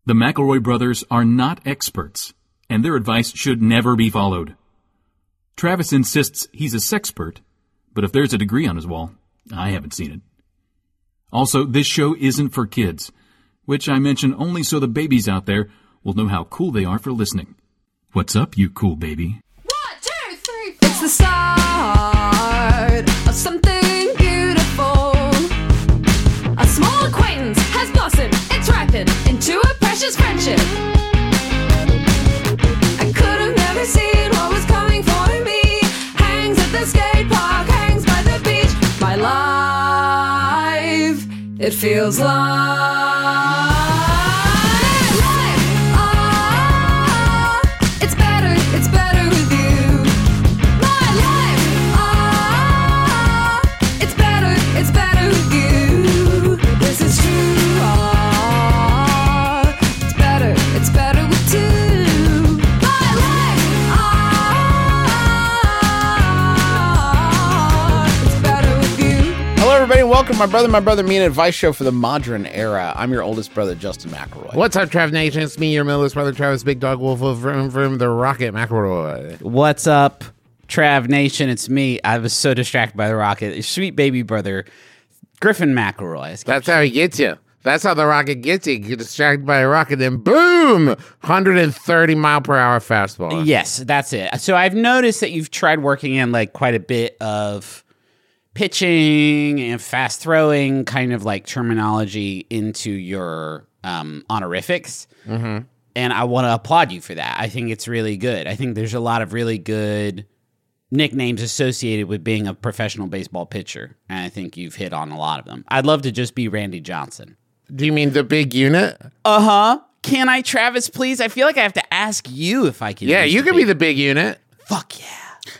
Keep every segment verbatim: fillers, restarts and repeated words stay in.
The McElroy brothers are not experts, and their advice should never be followed. Travis insists he's a sexpert, but if there's a degree on his wall, I haven't seen it. Also, this show isn't for kids, which I mention only so the babies out there will know how cool they are for listening. What's up, you cool baby? One, two, three, four. It's the start of something beautiful. A small acquaintance has blossomed, it's ripened into a precious friendship. I could have never seen what was coming for me. Hangs at the skate park, hangs by the beach. My life, it feels like welcome, my brother, my brother, me, an advice show for the modern era. I'm your oldest brother, Justin McElroy. What's up, Trav Nation? It's me, your middleest brother, Travis Big Dog Wolf of Vroom Vroom, the Rocket McElroy. What's up, Trav Nation? It's me. I was so distracted by the Rocket. Your sweet baby brother, Griffin McElroy. That's how he gets you. That's how the Rocket gets you. You get distracted by a rocket, then boom, one hundred thirty mile per hour fastball. Yes, that's it. So I've noticed that you've tried working in like quite a bit of pitching and fast throwing kind of like terminology into your um, honorifics. Mm-hmm. And I want to applaud you for that. I think it's really good. I think there's a lot of really good nicknames associated with being a professional baseball pitcher. And I think you've hit on a lot of them. I'd love to just be Randy Johnson. Do you mean the big unit? Uh-huh. Can I, Travis, please? I feel like I have to ask you if I can. Yeah, you can be the big unit. Fuck yeah.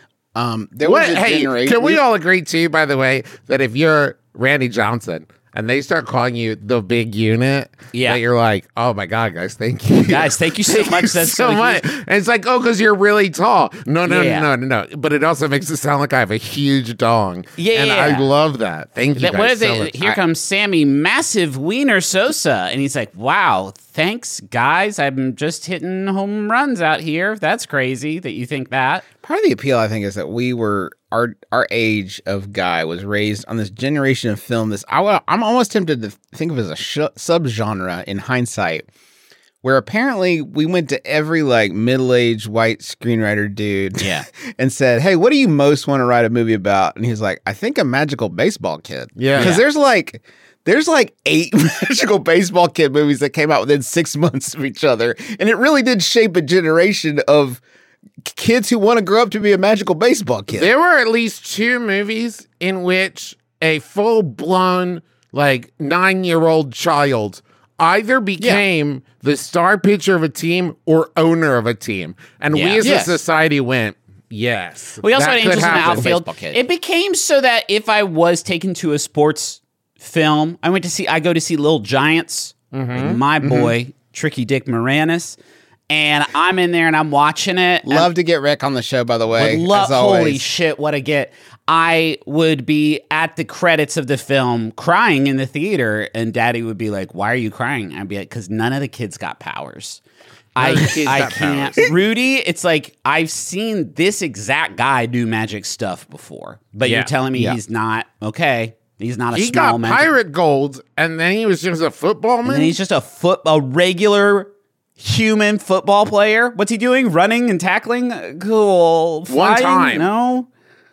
Um, there what, was a hey, generation. Can we all agree, too, by the way, that if you're Randy Johnson and they start calling you the big unit, yeah, that you're like, oh, my God, guys, thank you. Guys, thank you so thank much. You That's so much. And it's like, oh, because you're really tall. No, no, yeah. no, no, no, no. But it also makes it sound like I have a huge dong. Yeah, And yeah. I love that. Thank you, that, guys, what so they, much. Here I, comes Sammy, massive wiener Sosa. And he's like, wow, thanks, guys. I'm just hitting home runs out here. That's crazy that you think that. Part of the appeal, I think, is that we were our our age of guy was raised on this generation of film. This I, I'm almost tempted to think of as a sh- subgenre in hindsight, where apparently we went to every like middle-aged white screenwriter dude, yeah, and said, "Hey, what do you most want to write a movie about?" And he's like, "I think a magical baseball kid." Yeah, because yeah. there's like. There's like eight magical baseball kid movies that came out within six months of each other, and it really did shape a generation of kids who want to grow up to be a magical baseball kid. There were at least two movies in which a full-blown, like, nine-year-old child either became yeah. the star pitcher of a team or owner of a team. And yeah. we as yes. a society went, yes. We also that had interest in the outfield. Kid. It became so that if I was taken to a sports film, I went to see, I go to see Little Giants mm-hmm. with my boy, mm-hmm. Tricky Dick Moranis. And I'm in there and I'm watching it. Love to get Rick on the show, by the way. Lo- as always. Holy shit, what a get. I would be at the credits of the film crying in the theater, and Daddy would be like, why are you crying? I'd be like, because none of the kids got powers. I, I can't. Powers. Rudy, it's like, I've seen this exact guy do magic stuff before, but Yeah. you're telling me Yeah. he's not, okay. He's not a He small got magic. pirate gold, and then he was just a football man? And then he's just a foot, a regular human football player. What's he doing? Running and tackling? Cool. One Flying? time. No.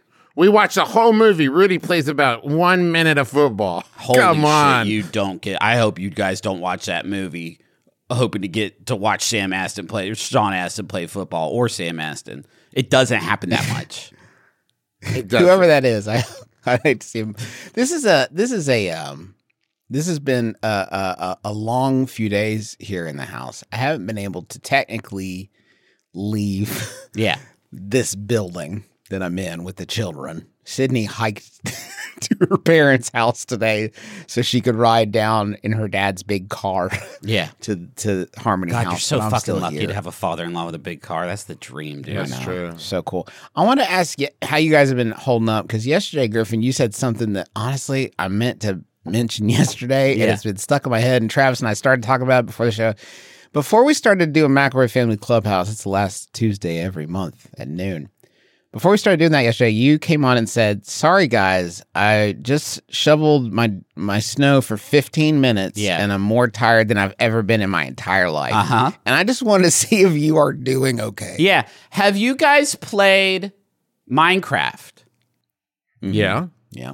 We watched the whole movie. Rudy plays about one minute of football. Holy Come on. shit, you don't get. I hope you guys don't watch that movie, hoping to get to watch Sam Astin play, or Sean Astin play football, or Sam Astin. It doesn't happen that much. It doesn't. Whoever that is, I I hate to see him. This is a this is a um this has been a, a a long few days here in the house. I haven't been able to technically leave Yeah. this building that I'm in with the children. Sydney hiked to her parents' house today so she could ride down in her dad's big car Yeah. to to Harmony God, House. you're so but I'm fucking still lucky here. to have a father-in-law with a big car. That's the dream, dude. That's true. So cool. I want to ask you how you guys have been holding up, because yesterday, Griffin, you said something that honestly I meant to mention yesterday, Yeah. and it's been stuck in my head. And Travis and I started talking about it before the show. Before we started doing McElroy Family Clubhouse, it's the last Tuesday every month at noon. Before we started doing that yesterday, you came on and said, sorry, guys, I just shoveled my my snow for fifteen minutes, Yeah. and I'm more tired than I've ever been in my entire life. Uh-huh. And I just wanted to see if you are doing okay. Yeah. Have you guys played Minecraft? Yeah. Yeah.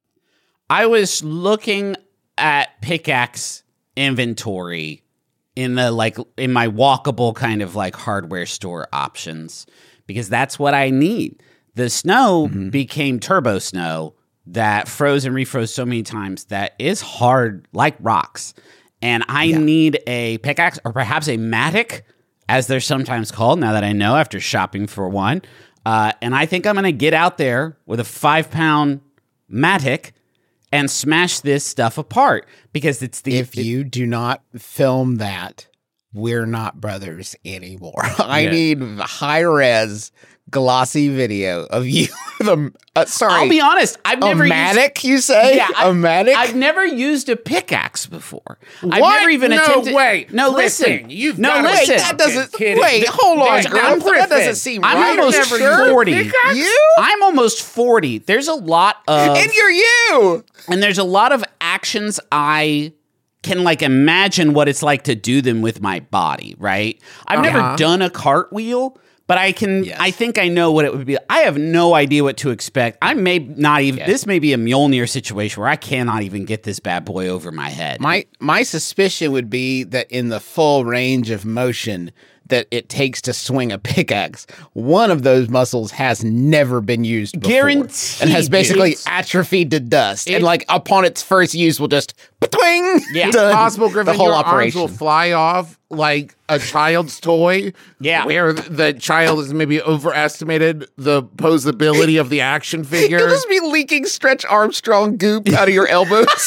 I was looking at pickaxe inventory in the like in my walkable kind of like hardware store options because that's what I need. The snow Mm-hmm. became turbo snow that froze and refroze so many times that is hard like rocks. And I need a pickaxe or perhaps a mattock, as they're sometimes called, now that I know after shopping for one. Uh, and I think I'm going to get out there with a five pound mattock and smash this stuff apart because it's the. If you do not film that, we're not brothers anymore. I Yeah. need high res, glossy video of you. the uh, sorry, I'll be honest, I've a never used. mattock. You say Yeah, a I've, mattock? I've never used a pickaxe before. I've What? never even No, attempted. wait. no, Listen, listen. you've no, gotta- listen. Wait, that doesn't. kidding. Wait, hold on, There's- Griff. I'm That Griffin. doesn't seem I'm right. almost Never used a forty. pickaxe? You I'm almost forty. There's a lot of and you're you. and there's a lot of actions I can like imagine what it's like to do them with my body, right? I've Uh-huh. never done a cartwheel, but I can Yes. I think I know what it would be. I have no idea what to expect. I may not even this may be a Mjolnir situation where I cannot even get this bad boy over my head. My my suspicion would be that in the full range of motion that it takes to swing a pickaxe, one of those muscles has never been used before. Guaranteed, and has basically dude. atrophied to dust. It- and like upon its first use will just twing. Yeah. It's done. possible, Griffin, the whole your operation. arms will fly off like a child's toy. Yeah. Where the child has maybe overestimated the posability of the action figure. You'll just be leaking Stretch Armstrong goop out of your elbows.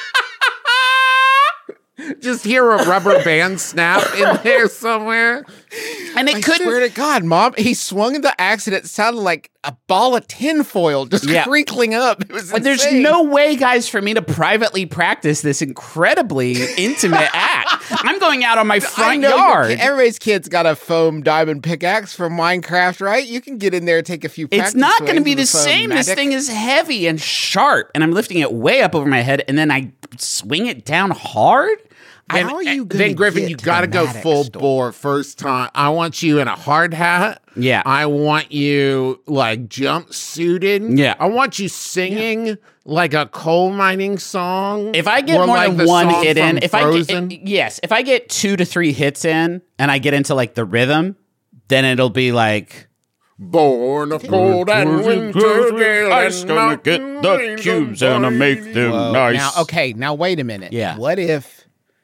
Just hear a rubber band snap in there somewhere. and it I couldn't swear to God, Mom, he swung in the axe and it sounded like a ball of tinfoil just Yeah. crinkling up. It was But there's insane. no way, guys, for me to privately practice this incredibly intimate act. I'm going out on my I front know your yard. kid- everybody's kid's got a foam diamond pickaxe from Minecraft, right? You can get in there and take a few. It's practice not going to swings be with the a foam same. This mattock. thing is heavy and sharp, and I'm lifting it way up over my head, and then I swing it down hard. How And- are you and gonna then Griffin, get you to got to the go Maddox full store? bore first time. I want you in a hard hat. Yeah. I want you like jumpsuited. Yeah. I want you singing like a coal mining song. If I get or more like than the one song hit in, from if I Frozen. get, yes, if I get two to three hits in, and I get into like the rhythm, then it'll be like. Born a cold and winter gale Ice and gonna get mountain the rains cubes and and I make them Whoa. nice. Now, okay, now wait a minute. Yeah. What if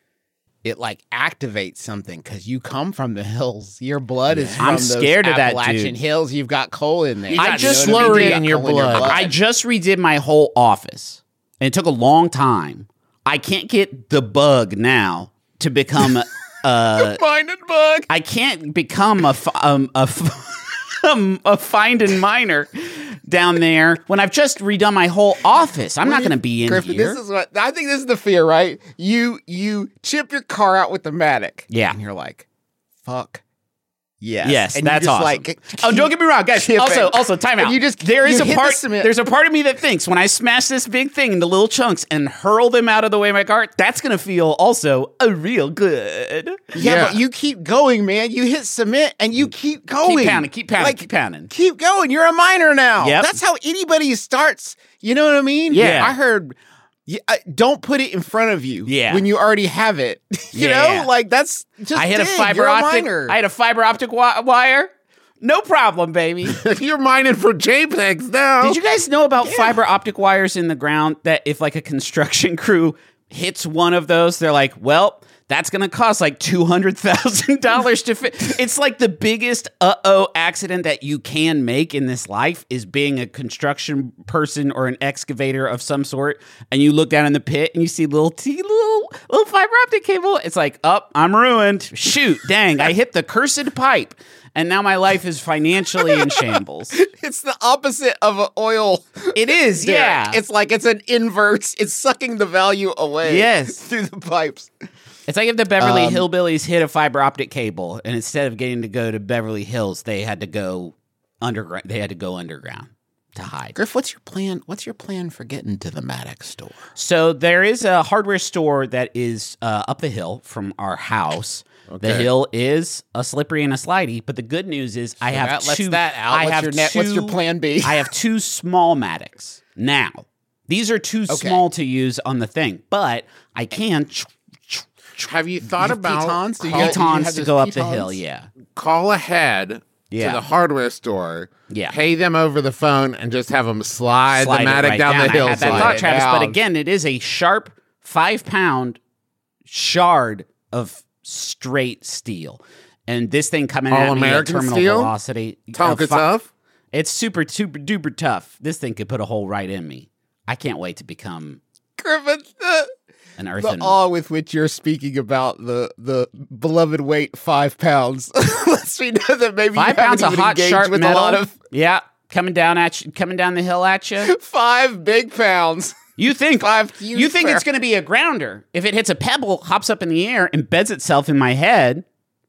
it like activates something because you come from the hills? Your blood is from I'm those scared of that, Appalachian dude. hills. You've got coal in there. You got I just You know what I mean? slurry You got in your coal blood. I just redid my whole office, and it took a long time. I can't get the bug now to become. Uh, Find a bug. I can't become a f- um, a, f- um, a find and miner down there when I've just redone my whole office. I'm not going to be in Griffin, here. This is what I think. This is the fear, right? You you chip your car out with the Mattock. Yeah. and you're like, fuck. Yes. Yes, and you that's just awesome. like, oh, don't get me wrong, guys. chip Also, it. also, time out. And you just- there is you a hit the part. cement. There's a part of me that thinks when I smash this big thing into little chunks and hurl them out of the way of my car, that's gonna feel also a real good. Yeah, Yeah. but you keep going, man. You hit cement and you keep going. Keep pounding, keep pounding, Like, keep pounding. Keep going. You're a miner now. Yep. That's how anybody starts. You know what I mean? Yeah. I heard. Yeah, I- don't put it in front of you. Yeah. When you already have it. you Yeah. know, like that's just. I hit a dig. fiber You're optic. miner. I had a fiber optic wi- wire. No problem, baby. You're mining for JPEGs now. Did you guys know about fiber optic wires in the ground that if like a construction crew hits one of those, they're like, well, that's going to cost like two hundred thousand dollars to fit. It's like the biggest uh-oh accident that you can make in this life is being a construction person or an excavator of some sort. And you look down in the pit and you see little t little, little fiber optic cable. It's like, oh, I'm ruined. Shoot, dang, I hit the cursed pipe. And now my life is financially in shambles. It's the opposite of an oil. It is, derrick. yeah. It's like it's an inverse. It's sucking the value away. Yes. Through the pipes. It's like if the Beverly Um, Hillbillies hit a fiber optic cable, and instead of getting to go to Beverly Hills, they had to go underground. They had to go underground to hide. Griff, what's your plan? What's your plan for getting to the Maddox store? So there is a hardware store that is uh, up the hill from our house. The Okay. hill is a slippery and a slidey, but the good news is I have that lets two. that out. I What's have your net- two, what's your plan B? I have two small Maddox. Now, these are too Okay. small to use on the thing, but I can Have you thought about pitons? Do you call, got- pitons have to those go up the pitons? hill. Yeah, call ahead Yeah. to the hardware store? Yeah. Pay them over the phone and just have them slide, Slide the it Matic right down, the hill. I had that slide thought, it Travis, but down. again, it is a sharp five pound shard of straight steel, and this thing coming All at me at American terminal steel? velocity. Tonka uh, fi- tough? It's super, super duper tough. This thing could put a hole right in me. I can't wait to become Griffin, the, an the earthen. awe with which you're speaking about the the beloved weight five pounds lets me know that maybe Five you pounds of haven't even hot, engaged sharp with metal. a lot of Yeah, coming down at you, coming down the hill at you. five big pounds. You think Five huge you think it's pounds. going to be a grounder? If it hits a pebble, hops up in the air, embeds itself in my head,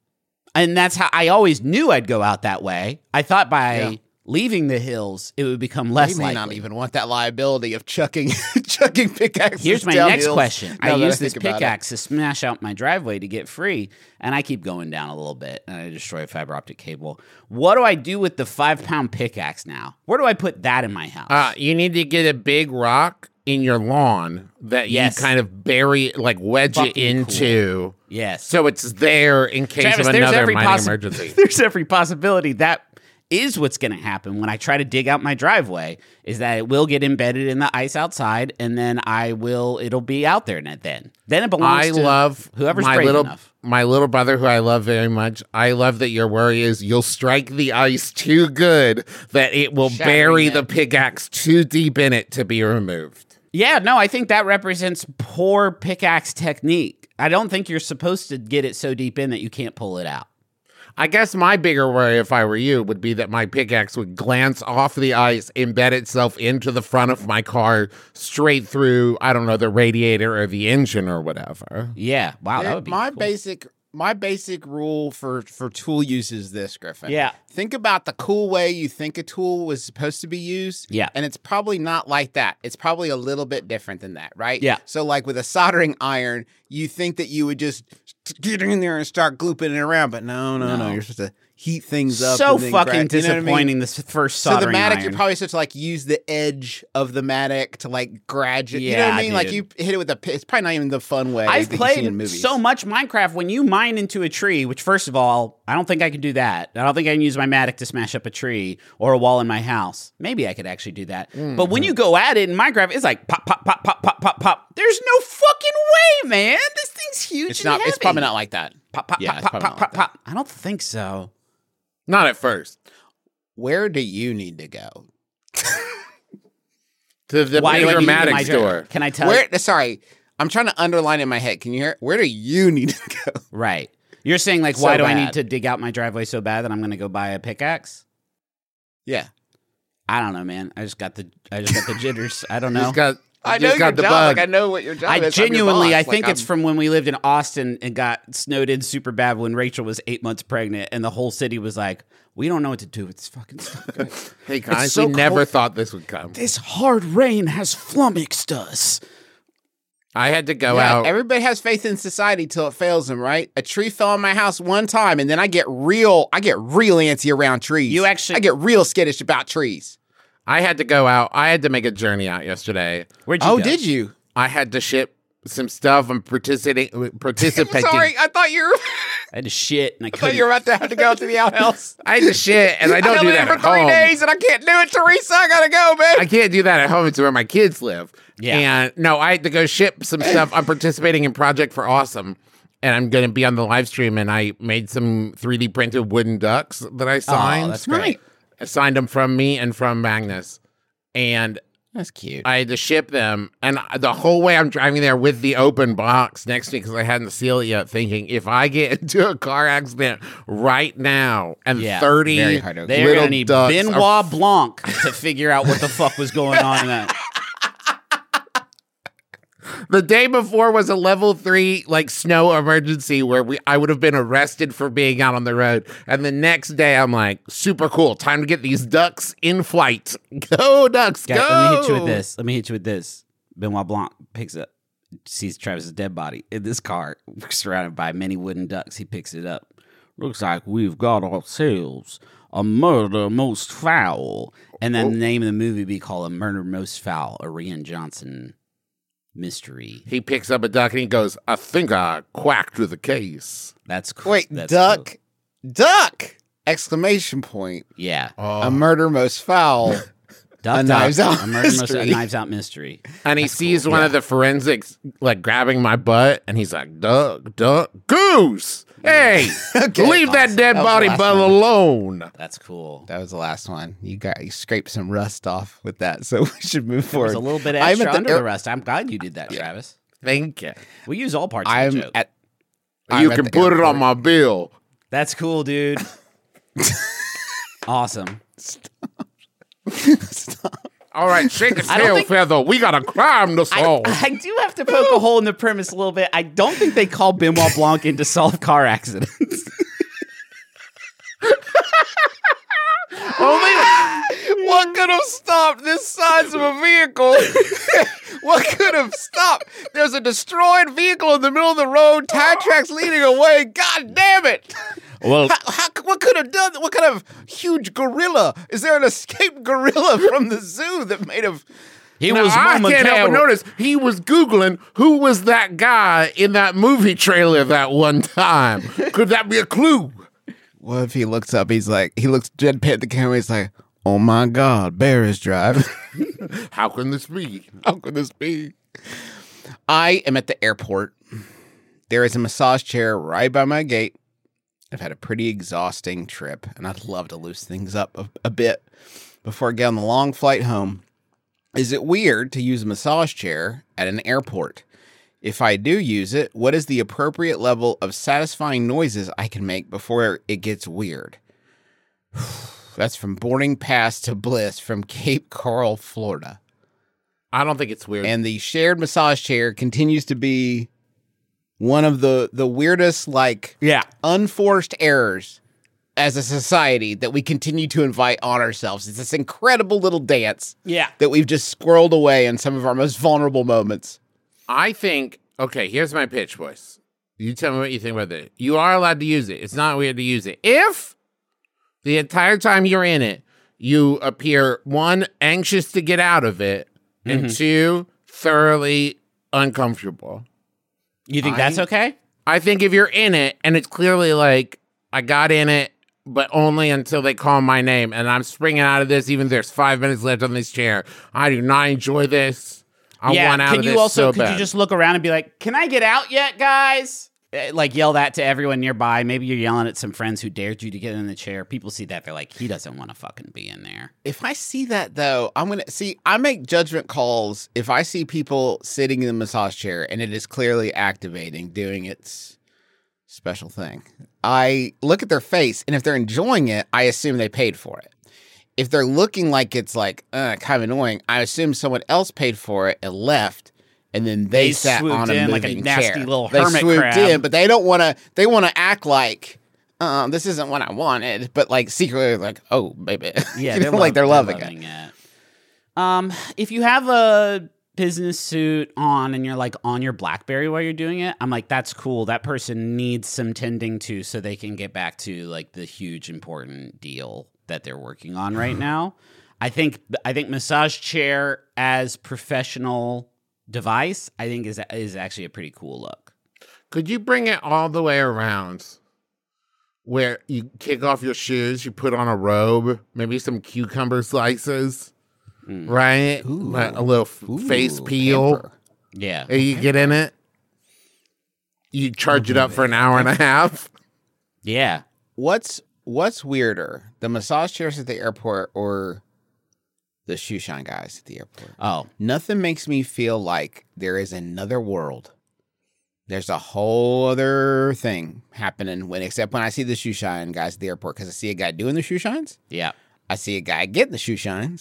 and that's how I always knew I'd go out that way. I thought by Yeah. leaving the hills, it would become less You may likely. not even want that liability of chucking chucking pickaxes. Here's my down next hills, question. now I that use this think about it. pickaxe to smash out my driveway to get free, and I keep going down a little bit, and I destroy a fiber optic cable. What do I do with the five pound pickaxe now? Where do I put that in my house? Uh, you need to get a big rock in your lawn that Yes. you kind of bury, like wedge it Fucking into, yes. so it's there in case Travis, of there's another every mining possi- emergency. There's every possibility that is what's going to happen when I try to dig out my driveway, is that it will get embedded in the ice outside, and then I will, it'll be out there and then. Then it belongs I to love whoever's my brave little enough. my little brother, who I love very much. I love that your worry is you'll strike the ice too good that it will Shattering bury it. the pickaxe too deep in it to be removed. Yeah, no, I think that represents poor pickaxe technique. I don't think you're supposed to get it so deep in that you can't pull it out. I guess my bigger worry, if I were you, would be that my pickaxe would glance off the ice, embed itself into the front of my car, straight through, I don't know, the radiator or the engine or whatever. Yeah, wow, that would be my cool. basic my basic rule for for tool use is this, Griffin. Yeah. Think about the cool way you think a tool was supposed to be used. Yeah. And it's probably not like that. It's probably a little bit different than that, right? Yeah. So like with a soldering iron, you think that you would just get in there and start glooping it around, but no, no, no. No. You're supposed to heat things up. So and then fucking crack- you know what I mean? disappointing, this first So the soldering Matic, iron. you're probably supposed to like use the edge of the Matic to like graduate. you know Yeah, what I mean? Like dude. you hit it with a. pi- It's probably not even the fun way. I've that you see in played movies. so much Minecraft. When you mine into a tree, which first of all, I don't think I can do that. I don't think I can use my Matic to smash up a tree or a wall in my house. Maybe I could actually do that. But when you go at it in Minecraft, it's like pop, pop, pop, pop, pop, pop, pop. There's no fucking way, man. This thing's huge. It's and not. It's heavy. probably not like that. Pop, pop, Yeah, pop, it's pop, probably pop, not pop, like pop. I don't think so. Not at first. Where do you need to go? To the Why do I bigger need it in my Matic driveway? store. Can I tell you? Where? Sorry, I'm trying to underline in my head. Can you hear it? Where do you need to go? Right. You're saying like, So why do I bad. need to dig out my driveway so bad that I'm going to go buy a pickaxe? Yeah. I don't know, man. I just got the I just got the jitters. I don't know. Just got, I just know got your the job. bug. Like I know what your job I is. I'm your genuinely, boss. I think Like, it's I'm- from when we lived in Austin and got snowed in super bad when Rachel was eight months pregnant, and the whole city was like, "We don't know what to do with this fucking stuff." guys." Hey guys, so we never cold. thought this would come. This hard rain has flummoxed us. I had to go Yeah, out. everybody has faith in society till it fails them, right? A tree fell on my house one time, and then I get real, I get real antsy around trees. You actually- I get real skittish about trees. I had to go out. I had to make a journey out yesterday. Where'd you Oh, go? did you? I had to ship some stuff. I'm participating. Participating. Sorry, I thought you were. I had to shit and I I thought couldn't. you were about to have to go to the outhouse. I had to shit, and I don't I've do been that for at three home. days, and I can't do it, Teresa. I gotta go, man. I can't do that at home. It's where my kids live. Yeah. And no, I had to go ship some stuff. I'm participating in Project for Awesome, and I'm going to be on the live stream. And I made some three D printed wooden ducks that I signed. Oh, that's great. I signed them from me and from Magnus, and That's cute. I had to ship them. And the whole way I'm driving there with the open box next to me because I hadn't sealed it yet, thinking if I get into a car accident right now and Yeah, thirty very hard to- They're little gonna need ducks are Benoit Blanc to figure out what the fuck was going on in that. The day before was a level three like snow emergency where we I would have been arrested for being out on the road. And the next day I'm like, super cool. Time to get these ducks in flight. Go ducks, Guys, go. let me hit you with this. Let me hit you with this. Benoit Blanc picks up, sees Travis's dead body in this car, surrounded by many wooden ducks. He picks it up. Looks like we've got ourselves a murder most foul. And then the name of the movie be called A Murder Most Foul, a Rian Johnson mystery. He picks up a duck and he goes, I think I quacked with a case. That's cool. Wait, That's duck, cool. duck! Exclamation point. Yeah. A murder most foul. Duck, A duck, Knives Out a murder most, a mystery. Knives Out mystery. And he sees one of the forensics like grabbing my butt and he's like, duck, duck, goose. Hey, Okay. leave that dead That was body the last butt one. alone. That's cool. That was the last one. You got you scraped some rust off with that, so we should move It forward. was a little bit I'm extra at the under air- the rest. I'm glad you did that, Travis. Thank you. We use all parts of I'm the joke. at. I'm You at can the put it on airport. my bill. That's cool, dude. Awesome. All right, shake a I don't tail think- feather. We got to climb the I, soul. I do have to poke a hole in the premise a little bit. I don't think they call Benoit Blanc in to solve car accidents. What could have stopped this size of a vehicle? What could have stopped? There's a destroyed vehicle in the middle of the road, tire tracks leading away. God damn it! Well, How, how, what could have done? What kind of huge gorilla? Is there an escaped gorilla from the zoo that made of? he Now, was I can't help but momentarily. notice he was Googling who was that guy in that movie trailer that one time. Could that be a clue? What if he looks up? He's like, he looks deadpan at the camera. He's like, "Oh my God, Bear is driving." How can this be? How can this be? I am at the airport. There is a massage chair right by my gate. I've had a pretty exhausting trip, and I'd love to loosen things up a, a bit before I get on the long flight home. Is it weird to use a massage chair at an airport? If I do use it, what is the appropriate level of satisfying noises I can make before it gets weird? That's from boarding pass to bliss from Cape Coral, Florida. I don't think it's weird. And the shared massage chair continues to be one of the, the weirdest, like, Yeah. unforced errors as a society that we continue to invite on ourselves. It's this incredible little dance Yeah. that we've just squirreled away in some of our most vulnerable moments. I think, okay, here's my pitch, boys. You tell me what you think about this. You are allowed to use it. It's not weird to use it. If the entire time you're in it, you appear, one, anxious to get out of it, Mm-hmm. and two, thoroughly uncomfortable. You think I- that's okay? I think if you're in it and it's clearly like, I got in it, but only until they call my name, and I'm springing out of this, even if there's five minutes left on this chair. I do not enjoy this. I yeah. want out Can of you this also so could bad. you just look around and be like, "Can I get out yet, guys?" Uh, Like yell that to everyone nearby. Maybe you're yelling at some friends who dared you to get in the chair. People see that, they're like, "He doesn't want to fucking be in there." If I see that, though, I'm going to see, I make judgment calls if I see people sitting in the massage chair and it is clearly activating, doing its special thing. I look at their face, and if they're enjoying it, I assume they paid for it. If they're looking like it's like uh, kind of annoying, I assume someone else paid for it and left, and then they, They sat swooped on a in moving like a nasty chair. little they hermit swooped crab. in, but they don't want to. They want to act like, uh, this isn't what I wanted, but like secretly, like, oh, baby, Yeah, You they're know, like lov- they're loving, it. it. Um, if you have a business suit on and you're like on your BlackBerry while you're doing it, I'm like, that's cool. That person needs some tending to so they can get back to like the huge important deal that they're working on right now. I think I think massage chair as professional device, I think is is actually a pretty cool look. Could you bring it all the way around where you kick off your shoes, you put on a robe, maybe some cucumber slices, right? Like a little f- Ooh, face peel. pamper. Yeah. And you get in it. You charge it up for an hour and a half. Yeah. What's what's weirder, the massage chairs at the airport or the shoe shine guys at the airport? Oh. Nothing makes me feel like there is another world. There's a whole other thing happening when, except when I see the shoe shine guys at the airport, because I see a guy doing the shoe shines. Yeah. I see a guy getting the shoe shines.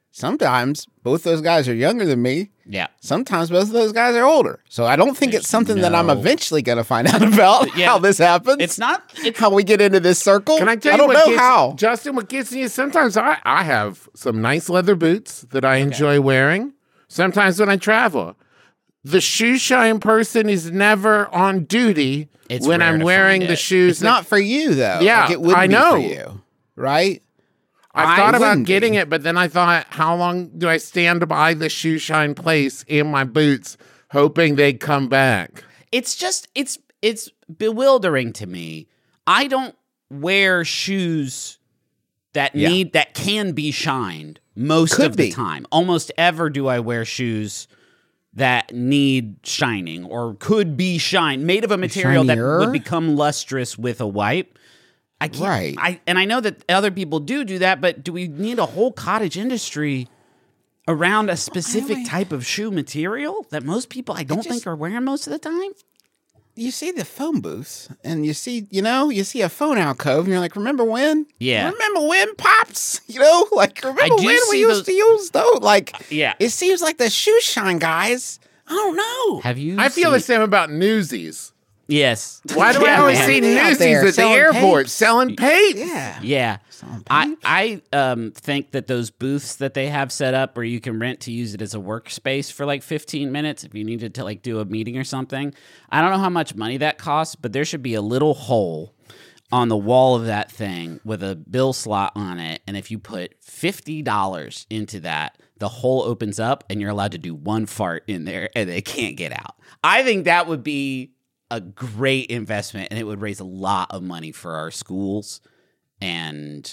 sometimes both those guys are younger than me. Yeah. Sometimes both of those guys are older. So I don't think There's it's something that I'm no- eventually going to find out about Yeah. how this happens. It's not. It's how we get into this circle. Can I tell you don't what know gets, how. Justin, what gets me is sometimes I, I have some nice leather boots that I enjoy wearing. Sometimes when I travel, the shoe shine person is never on duty It's when rare I'm to wearing find the it. shoes. It's not for you though. Yeah, like it would I be know. for you, right? I I thought about wouldn't getting be. it, but then I thought, how long do I stand by the shoe shine place in my boots, hoping they'd come back? it's just it's it's bewildering to me. I don't wear shoes that Yeah. need that can be shined most Could of the be. time. Almost ever do I wear shoes that need shining or could be shined, made of a material Shinier? that would become lustrous with a wipe. I can't, Right. I and I know that other people do do that, but do we need a whole cottage industry around a specific type of shoe material that most people I don't just- think are wearing most of the time? You see the phone booths, and you see, you know, you see a phone alcove, and you're like, remember when? Yeah. Remember when, pops? You know, like remember do when we see used those- to use those? Like, Yeah. It seems like the shoe shine guys. I don't know. Have you? I feel the seen- same about Newsies. Yes. Why do I Yeah, always man. see They're out Newsies there at the selling airport papes. selling papes? Yeah. Yeah. Selling I, papes. I um think that those booths that they have set up where you can rent to use it as a workspace for like fifteen minutes if you needed to like do a meeting or something. I don't know how much money that costs, but there should be a little hole on the wall of that thing with a bill slot on it. And if you put fifty dollars into that, the hole opens up and you're allowed to do one fart in there and they can't get out. I think that would be a great investment and it would raise a lot of money for our schools. And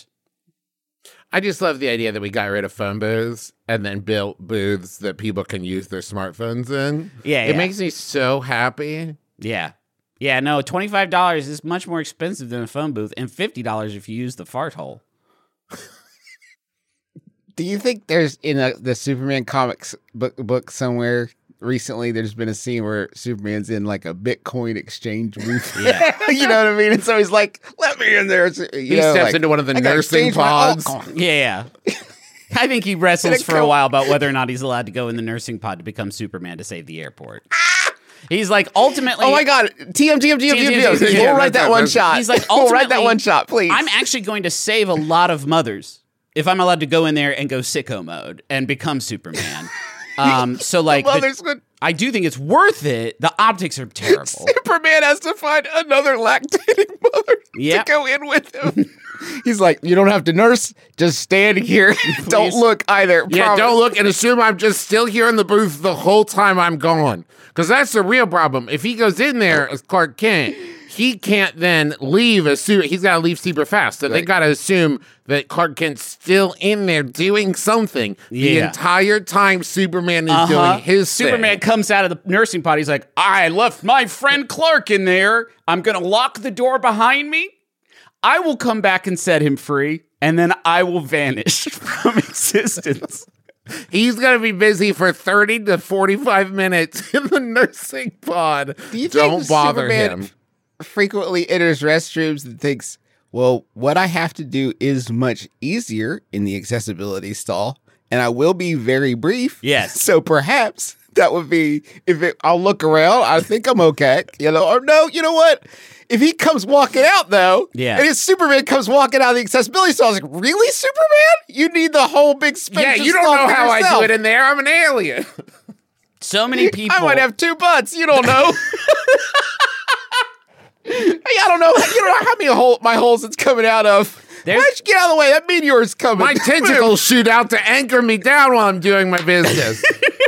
I just love the idea that we got rid of phone booths and then built booths that people can use their smartphones in. Yeah, It yeah. makes me so happy. yeah. Yeah, no, twenty-five dollars is much more expensive than a phone booth and fifty dollars if you use the fart hole. Do you think there's in a, the Superman comics book, book somewhere recently? There's been a scene where Superman's in like a Bitcoin exchange booth. Yeah. You know what I mean? And so he's like, "Let me in there." You He know, steps like, into one of the "I gotta nursing exchange my pods. altcoin." Yeah. I think he wrestles Gonna for a go- while about whether or not he's allowed to go in the nursing pod to become Superman to save the airport. He's like, ultimately. Oh my God! T M T M T M T M T M. T M, We'll yeah, write that that's- one that's- shot. He's like, we'll write that ultimately, one shot, please. I'm actually going to save a lot of mothers if I'm allowed to go in there and go sicko mode and become Superman. Um, so like, the- Mothers would- I do think it's worth it. The optics are terrible. Superman has to find another lactating mother Yep. to go in with him. He's like, you don't have to nurse. Just stand here. Don't Please. look either. Yeah, Promise." don't look and assume I'm just still here in the booth the whole time I'm gone. Because that's the real problem. If he goes in there as Clark Kent, he can't then leave as soon. He's got to leave super fast. So they Right. got to assume that Clark Kent's still in there doing something the Yeah. entire time Superman is Uh-huh. doing his Superman thing. comes out of the nursing pod. He's like, I left my friend Clark in there. I'm going to lock the door behind me. I will come back and set him free, and then I will vanish from existence. He's going to be busy for thirty to forty-five minutes in the nursing pod. Do you think Don't bother Superman him. frequently enters restrooms and thinks, well, what I have to do is much easier in the accessibility stall, and I will be very brief. Yes. So perhaps that would be, if it, I'll look around, I think I'm okay. You know, or no, you know what? If he comes walking out, though, Yeah. and his Superman comes walking out of the accessibility stall, I was like, really, Superman? You need the whole big space. Yeah, just you don't all know for how I yourself. do it in there. I'm an alien. So many people. I might have two butts. You don't know. Hey, I don't know. You don't know how many hole, my holes it's coming out of. There's- Why don't you get out of the way? That meteor's coming. My tentacles shoot out to anchor me down while I'm doing my business.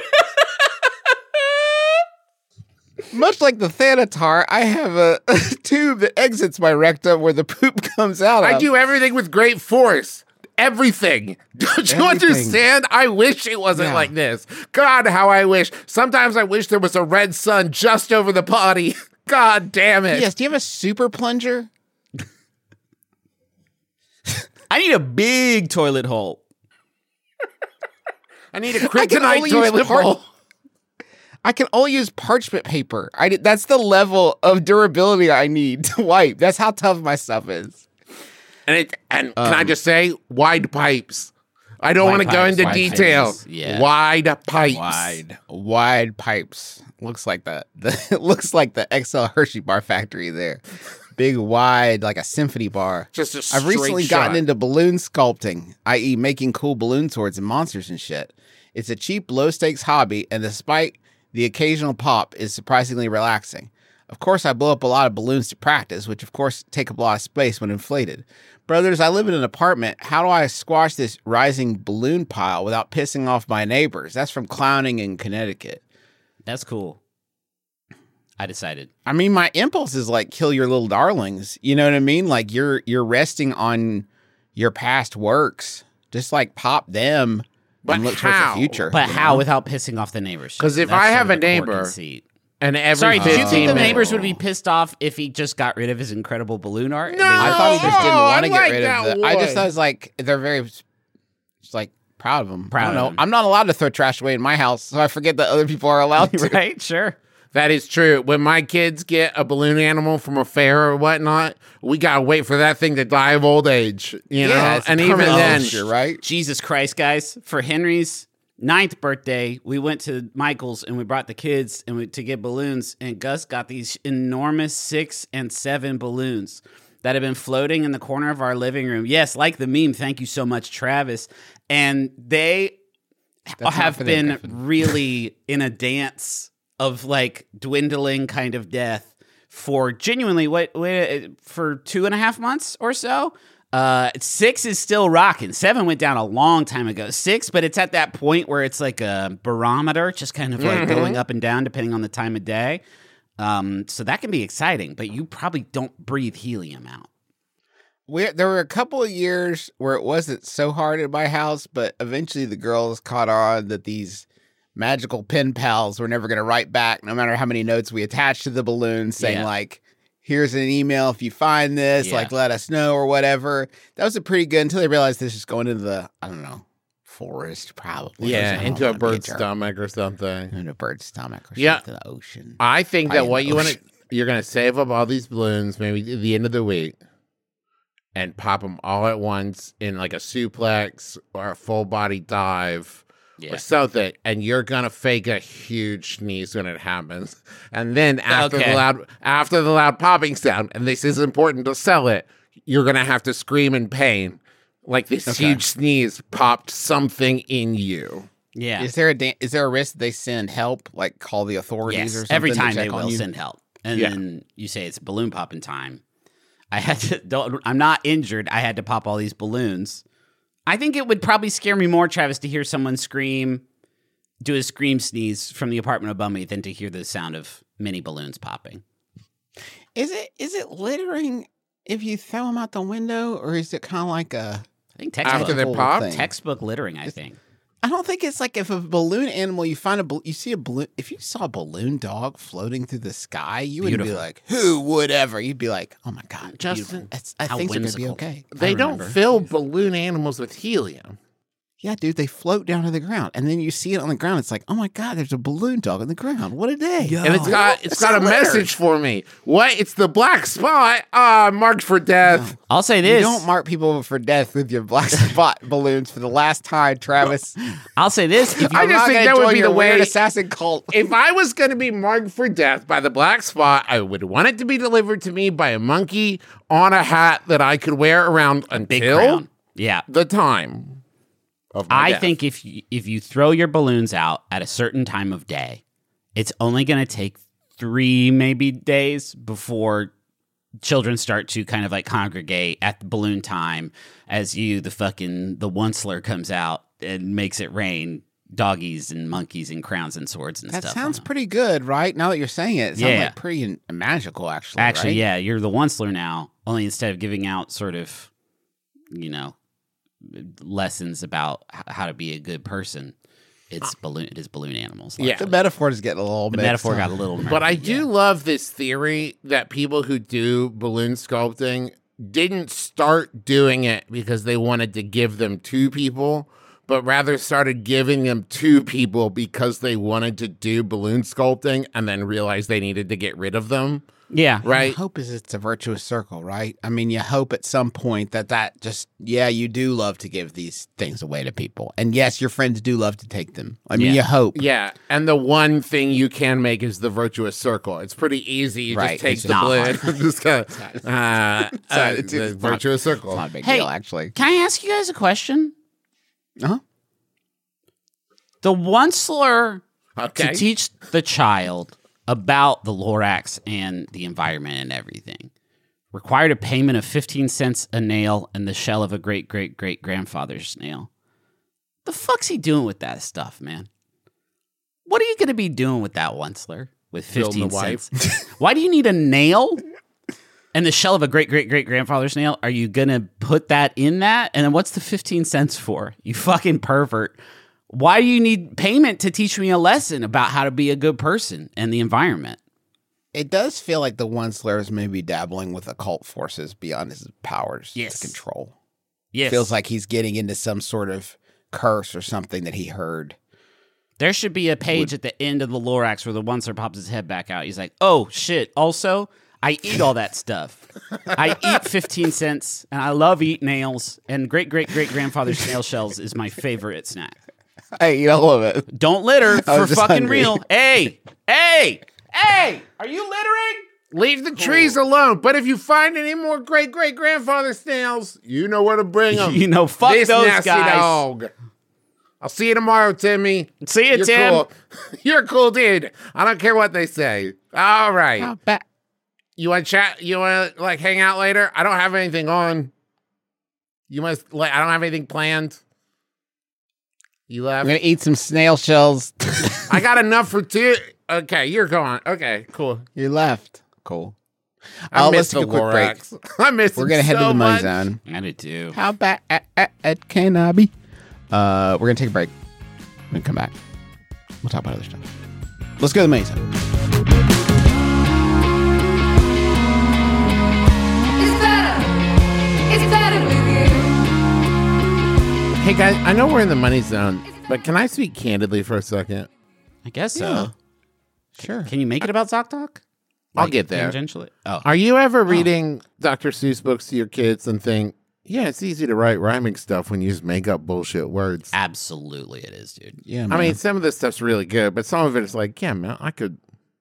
Much like the Thanatar, I have a, a tube that exits my rectum where the poop comes out of. I do everything with great force. Everything. Don't you Everything. understand? I wish it wasn't Yeah. like this. God, how I wish. Sometimes I wish there was a red sun just over the potty. God damn it. Yes, do you have a super plunger? I need a big toilet hole. I need a I can kryptonite only use toilet part- bowl. I can only use parchment paper. I did, that's the level of durability I need to wipe. That's how tough my stuff is. And it, and can I just say, wide pipes. I don't Wide want to go pipes, into wide detail. pipes, yeah. Wide pipes. Wide, wide pipes. Looks like the, the it looks like the X L Hershey bar factory there. Big, wide, like a symphony bar. Just a I've recently straight gotten shot. into balloon sculpting, that is making cool balloon swords and monsters and shit. It's a cheap, low-stakes hobby, and despite the occasional pop, is surprisingly relaxing. Of course, I blow up a lot of balloons to practice, which of course take up a lot of space when inflated. Brothers, I live in an apartment. How do I squash this rising balloon pile without pissing off my neighbors? That's from Clowning in Connecticut. That's cool. I decided. I mean, my impulse is like kill your little darlings. You know what I mean? Like you're you're resting on your past works. Just like pop them But and look how? towards the future. But you how know? without pissing off the neighbors? 'Cause if That's I sort have of a the core neighbor- conceit. And every Sorry, did you fifteen think the minutes. neighbors would be pissed off if he just got rid of his incredible balloon art? and No! they I were- thought he just didn't Oh, want to I get like rid that of the. I just one. thought it was like they're very, just like proud of them. Proud I don't of know. him. I'm not allowed to throw trash away in my house, so I forget that other people are allowed to. right? Sure. That is true. When my kids get a balloon animal from a fair or whatnot, we gotta wait for that thing to die of old age. You know, Yeah, it's a and even permanent then, fixture, right? Jesus Christ, guys! For Henry's ninth birthday, we went to Michael's and we brought the kids and we, to get balloons. And Gus got these enormous six and seven balloons that have been floating in the corner of our living room. Yes, like the meme. Thank you so much, Travis. And they not have for them, been Griffin. really in a dance of like dwindling kind of death for genuinely what, what for two and a half months or so. Uh, six is still rocking. Seven went down a long time ago. Six, but it's at that point where it's like a barometer, just kind of like going up and down depending on the time of day. Um, so that can be exciting, but you probably don't breathe helium out. We there were a couple of years where it wasn't so hard at my house, but eventually the girls caught on that these magical pen pals were never going to write back, no matter how many notes we attached to the balloon, saying Yeah. like, "Here's an email if you find this, Yeah. like let us know" or whatever. That was a pretty good until they realized this is going into the I don't know forest, probably. or yeah, something. into a That'd be bird's terrible. stomach or something. into a bird's stomach, or Yeah. something, the ocean. I think Probably that in what the you want to, ocean. you're gonna save up all these balloons, maybe at the end of the week, and pop them all at once in like a suplex or a full body dive. Yeah. Or something, and you're gonna fake a huge sneeze when it happens, and then after Okay. the loud after the loud popping sound, and this is important to sell it, you're gonna have to scream in pain, like this Okay. huge sneeze popped something in you. Yeah. Is there a da- is there a risk they send help, like call the authorities Yes, or something? every to time they check on will you? send help, and Yeah. then you say it's balloon popping time. I had to. Don't, I'm not injured. I had to pop all these balloons. I think it would probably scare me more, Travis, to hear someone scream, do a scream sneeze from the apartment above me, than to hear the sound of mini balloons popping. Is it is it littering if you throw them out the window, or is it kind of like a? I think After textbook, they're whole popped? thing? textbook littering. I think. I don't think it's like if a balloon animal, you find a bal- you see a balloon. If you saw a balloon dog floating through the sky, you wouldn't be Beautiful. like, "Who would ever?" You'd be like, "Oh my god, Justin, beautiful. That's, I how think they're gonna be whimsical. okay." They don't remember. fill balloon animals with helium. Yeah, dude, they float down to the ground, and then you see it on the ground. It's like, "Oh my god, there's a balloon dog on the ground. What a day!" And it's got it's It's got a not litter. message for me. What? It's the black spot. Ah, marked for death. I'll say You this. don't mark people for death with your black spot balloons for the last time, Travis. I'll say this. If you, I I'm just not think gonna that would join be your the way- weird assassin cult. If I was going to be marked for death by the black spot, I would want it to be delivered to me by a monkey on a hat that I could wear around big until crown. Yeah. the time of my I death. think if you, if you throw your balloons out at a certain time of day, it's only going to take three maybe days before children start to kind of like congregate at the balloon time as you the fucking the onceler comes out and makes it rain doggies and monkeys and crowns and swords and That stuff. sounds on them. pretty good, right? Now that you're saying it, it sounds Yeah. like pretty in- magical, actually. Actually, right? yeah, you're the onceler now. Only instead of giving out sort of, you know, lessons about h- how to be a good person, it's balloon. It is balloon animals. Like Yeah. The metaphor is getting a little. the mixed, metaphor huh? got a little. But I murky, do yeah. love this theory that people who do balloon sculpting didn't start doing it because they wanted to give them to people, but rather started giving them to people because they wanted to do balloon sculpting and then realized they needed to get rid of them. Yeah. right? Hope is it's a virtuous circle, right? I mean, you hope at some point that that just, yeah, you do love to give these things away to people. And yes, your friends do love to take them. I mean, Yeah. you hope. Yeah, and the one thing you can make is the virtuous circle. It's pretty easy. You Right, just take it's the not blend, just kind of, uh, uh, it's- the it's not- virtuous circle. It's not a big Hey, deal, actually. Can I ask you guys a question? Uh-huh. The Onceler Okay. to teach the child about the Lorax and the environment and everything required a payment of fifteen cents a nail and the shell of a great great great grandfather's nail. The fuck's he doing with that stuff, man? What are you going to be doing with that Onceler with Building fifteen a wife. cents? Why do you need a nail and the shell of a great great great grandfather's nail? Are you going to put that in that? And then what's the fifteen cents for? You fucking pervert. Why do you need payment to teach me a lesson about how to be a good person and the environment? It does feel like the Onceler is maybe dabbling with occult forces beyond his powers Yes. to control. Yes. Feels like he's getting into some sort of curse or something that he heard. There should be a page at the end of the Lorax where the Onceler pops his head back out. He's like, oh, shit. Also, I eat all that stuff. I eat fifteen cents, and I love eat nails, and great-great-great-grandfather's snail shells is my favorite snack. I eat all of it. Don't litter I for was just fucking hungry. real. Hey, hey, hey, are you littering? Leave the trees alone. But if you find any more great great grandfather snails, you know where to bring them. You know, fuck this those nasty guys. dog. I'll see you tomorrow, Timmy. See you, You're Tim. Cool. You're a cool dude. I don't care what they say. All right. How bad? You want to chat? You want to like hang out later? I don't have anything on. You must. Like, I don't have anything planned. You I'm left. going to eat some snail shells. I got enough for two. Okay, you're gone. Okay, cool. You left. Cool. I Uh, miss let's take the a quick break. Lorax. I miss. We're him going to head so to the money much. zone. I do too. How bad can I be? Uh, we're going to take a break. We're going to come back. We'll talk about other stuff. Let's go to the money zone. It's better. It's better with you. Hey guys, I know we're in the money zone, but can I speak candidly for a second? I guess so. Yeah. Sure. Can you make it about ZocDoc? I'll Like, get there. Tangentially? Oh. Are you ever reading Doctor Seuss books to your kids and think, yeah, it's easy to write rhyming stuff when you just make up bullshit words? Absolutely it is, dude. Yeah, I man. mean, some of this stuff's really good, but some of it is like, yeah, man, I could,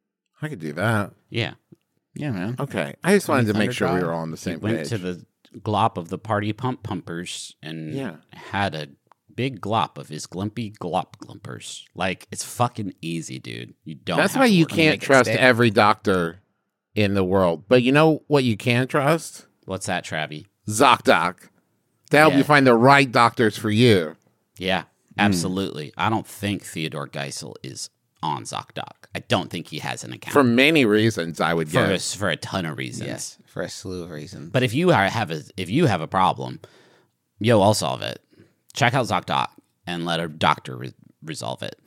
I could do that. Yeah. yeah, man. Okay, I just wanted to make Thunder sure we Drive? were all on the same Went page. to the glop of the party pump pumpers and Yeah. had a big glop of his glumpy glop glumpers. Like, it's fucking easy, dude. You don't That's have why to you work- can't make it trust stick. every doctor in the world. But you know what you can trust? What's that, Travie? ZocDoc. To help Yeah. you find the right doctors for you. Yeah, Hmm. absolutely. I don't think Theodore Geisel is on ZocDoc. I don't think he has an account. For many reasons, I would for, a, guess. for a ton of reasons. Yes, for a slew of reasons. But if you are, have a if you have a problem, yo, I'll solve it. Check out ZocDoc and let a doctor re- resolve it.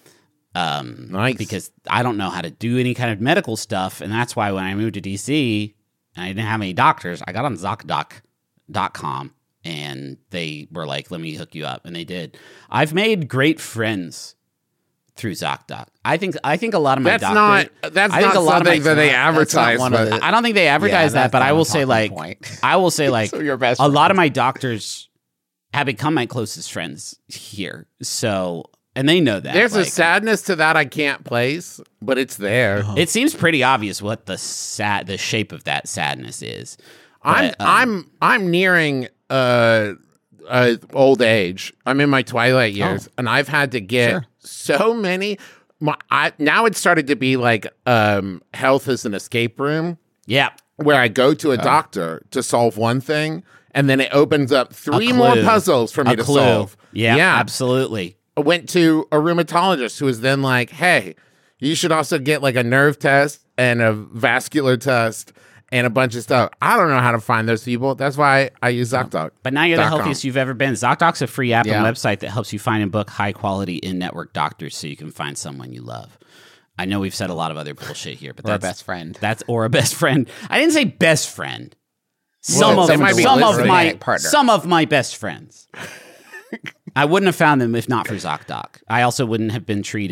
Um, Nice. Because I don't know how to do any kind of medical stuff, and that's why when I moved to D C and I didn't have any doctors, I got on ZocDoc dot com and they were like, "Let me hook you up," and they did. I've made great friends through ZocDoc. I think I think a lot of my That's doctors, not that's I think not a lot of my- something that they That's not advertise. one of but- the- I don't think they advertise Yeah, that, but that's I not will a say talking like point. I will say like So your best a lot friend. of my doctors have become my closest friends here. So and they know that. There's a like, sadness to that I can't place, but it's there. it seems pretty obvious what the sad the shape of that sadness is. I'm But, um, I'm I'm nearing uh, uh old age. I'm in my twilight years, and I've had to get Sure. so many. My, I, now it's started to be like um, health is an escape room Yeah. where I go to a doctor to solve one thing, and then it opens up three A more clue. puzzles for me A to clue. solve. Yeah, yeah. absolutely. I went to a rheumatologist who was then like, hey, you should also get like a nerve test and a vascular test and a bunch of stuff. I don't know how to find those people. That's why I use ZocDoc. But now you're the dot com. healthiest you've ever been. ZocDoc's a free app Yeah. and website that helps you find and book high quality in network doctors so you can find someone you love. I know we've said a lot of other bullshit here, but Or a that's best friend. That's or a best friend. I didn't say best friend. Some Well, of they might be some of listening. my Romantic partner. some of my best friends. I wouldn't have found them if not for ZocDoc. I also wouldn't have been treated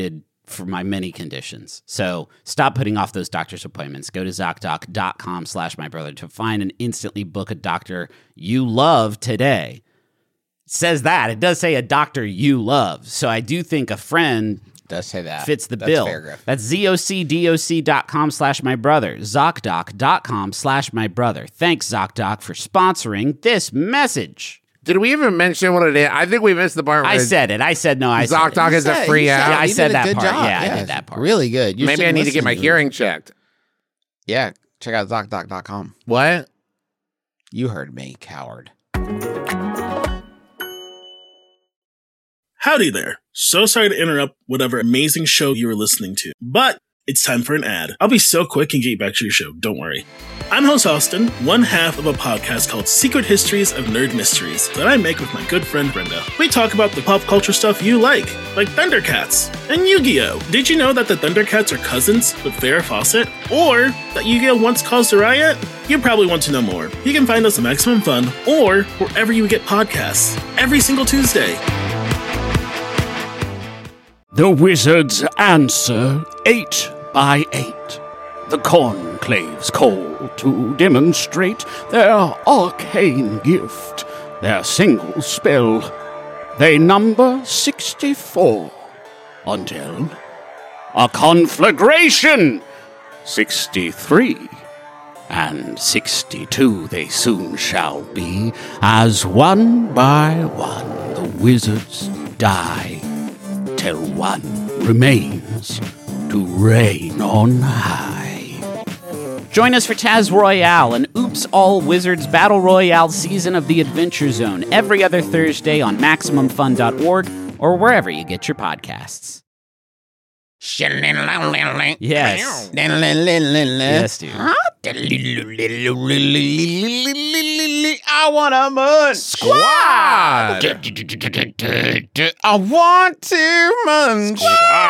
for my many conditions. So stop putting off those doctor's appointments. Go to ZocDoc.com slash my brother to find and instantly book a doctor you love today. It says that. It does say a doctor you love. So I do think a friend does say that. Fits the That's bill. paragraph. That's ZocDoc.com slash my brother. ZocDoc.com slash my brother. Thanks, ZocDoc, for sponsoring this message. Did we even mention what it is? I think we missed the part where I said it. I said no. I said it. ZocDoc is a free You app. Yeah, I you said did a that good part. job. Yeah, I Yeah, did that part. Really good. You Maybe should I need to get my listen hearing checked. Yeah, check out ZocDoc dot com. What? You heard me, coward. Howdy there. So sorry to interrupt whatever amazing show you were listening to, but it's time for an ad. I'll be so quick and get you back to your show, don't worry. I'm host Austin, one half of a podcast called Secret Histories of Nerd Mysteries that I make with my good friend Brenda. We talk about the pop culture stuff you like, like Thundercats and Yu-Gi-Oh! Did you know that the Thundercats are cousins with Farrah Fawcett? Or that Yu-Gi-Oh! Once caused a riot? You probably want to know more. You can find us at Maximum Fun or wherever you get podcasts every single Tuesday. The wizards answer eight by eight. The conclaves call to demonstrate their arcane gift, their single spell. They number sixty-four until a conflagration. sixty-three and sixty-two they soon shall be, as one by one the wizards die, till one remains to reign on high. Join us for Taz Royale, an Oops All Wizards Battle Royale season of the Adventure Zone, every other Thursday on Maximum Fun dot org or wherever you get your podcasts. Yes. Yes, dude. I want a munch Squad! I want to munch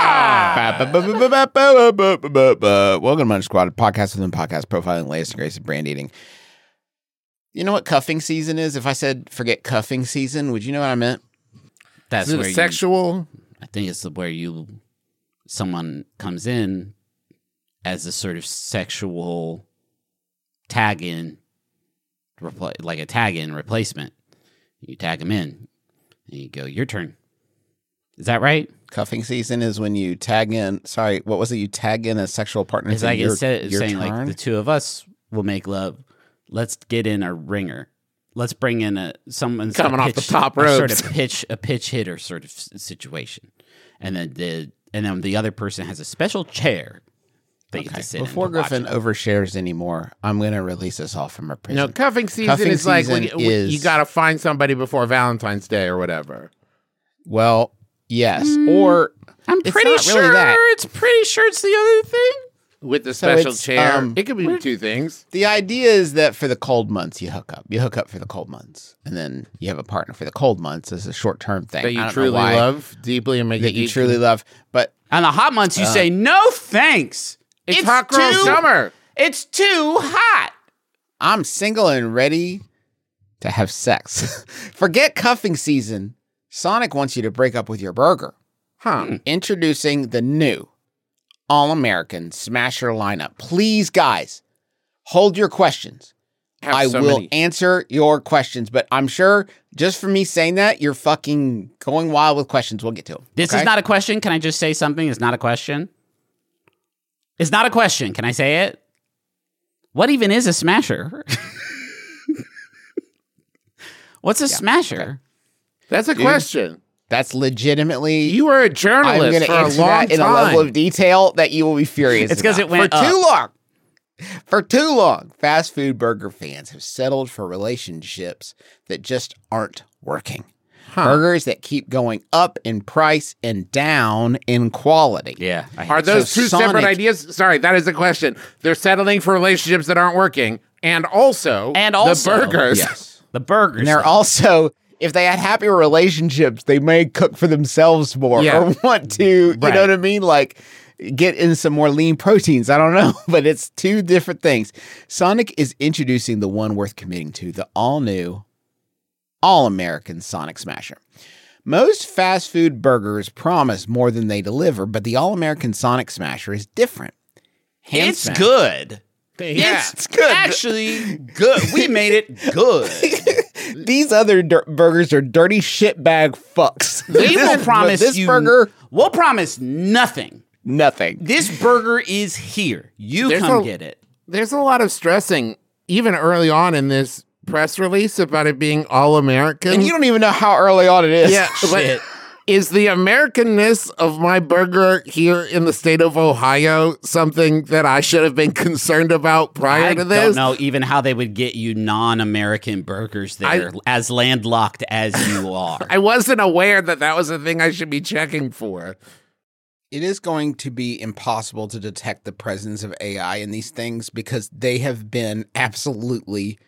squad. Welcome to Munch Squad, a podcast within podcast profiling latest and greatest of brand eating. You know what cuffing season is? If I said forget cuffing season, would you know what I meant? That's Is it where you, sexual? I think it's the where you someone comes in as a sort of sexual tag in, repl- like a tag in replacement. You tag them in, and you go, your turn. Is that right? Cuffing season is when you tag in. Sorry, what was it? You tag in a sexual partner. It's to like your, instead of your saying turn? like the two of us will make love, let's get in a ringer. Let's bring in a someone Coming off the top a sort ropes. of pitch a pitch hitter sort of s- situation, and then the and then the other person has a special chair that you get Okay. to sit Before in to watch Griffin it. overshares anymore, I'm going to release us all from our prison. No, cuffing season Cuffing is like when season you, is- you got to find somebody before Valentine's Day or whatever. Well, yes, or I'm it's pretty not sure really that. it's pretty sure it's the other thing. With the So special it's, chair. um, it could be two things. The idea is that for the cold months, you hook up. You hook up for the cold months, and then you have a partner for the cold months as a short term thing That I you don't know truly why, love deeply and make that it you eat. truly love. But On the hot months, you Uh, say no thanks. It's, hot girl too, summer. It's too hot. I'm single and ready to have sex. Forget cuffing season. Sonic wants you to break up with your burger. Huh. Introducing the new All-American Smasher lineup. Please, guys, hold your questions. Have I so will many. answer your questions, but I'm sure just for me saying that, you're fucking going wild with questions. We'll get to them. This okay? is not a question. Can I just say something? It's not a question. It's not a question. Can I say it? What even is a smasher? What's a smasher? That's a question. That's legitimately. You were a I'm journalist going to for a answer long that in time. a level of detail that you will be furious. It's 'cause about. it went for too up. long. For too long, fast food burger fans have settled for relationships that just aren't working. Burgers that keep going up in price and down in quality. Yeah. I Are those So two Sonic- separate ideas? Sorry, that is the question. They're settling for relationships that aren't working, and also, And also- the burgers. Yes. the burgers. And they're also, if they had happier relationships, they may cook for themselves more Yeah. or want to, you Right. know what I mean? Like get in some more lean proteins. I don't know, but it's two different things. Sonic is introducing the one worth committing to, the all new, all American Sonic Smasher. Most fast food burgers promise more than they deliver, but the All-American Sonic Smasher is different. Hand It's smash. good. Yeah. It's good. Actually, good. We made it good. These other dir- burgers are dirty shitbag fucks. We will promise this you. burger, We'll promise nothing. nothing. This burger is here. You There's come a- get it. There's a lot of stressing, even early on in this press release, about it being all American. And you don't even know how early on it is. yeah, but is the Americanness of my burger here in the state of Ohio something that I should have been concerned about prior I to this? don't know even how they would get you non-American burgers there, I- as landlocked as you are. I wasn't aware that that was a thing I should be checking for. It is going to be impossible to detect the presence of A I in these things because they have been absolutely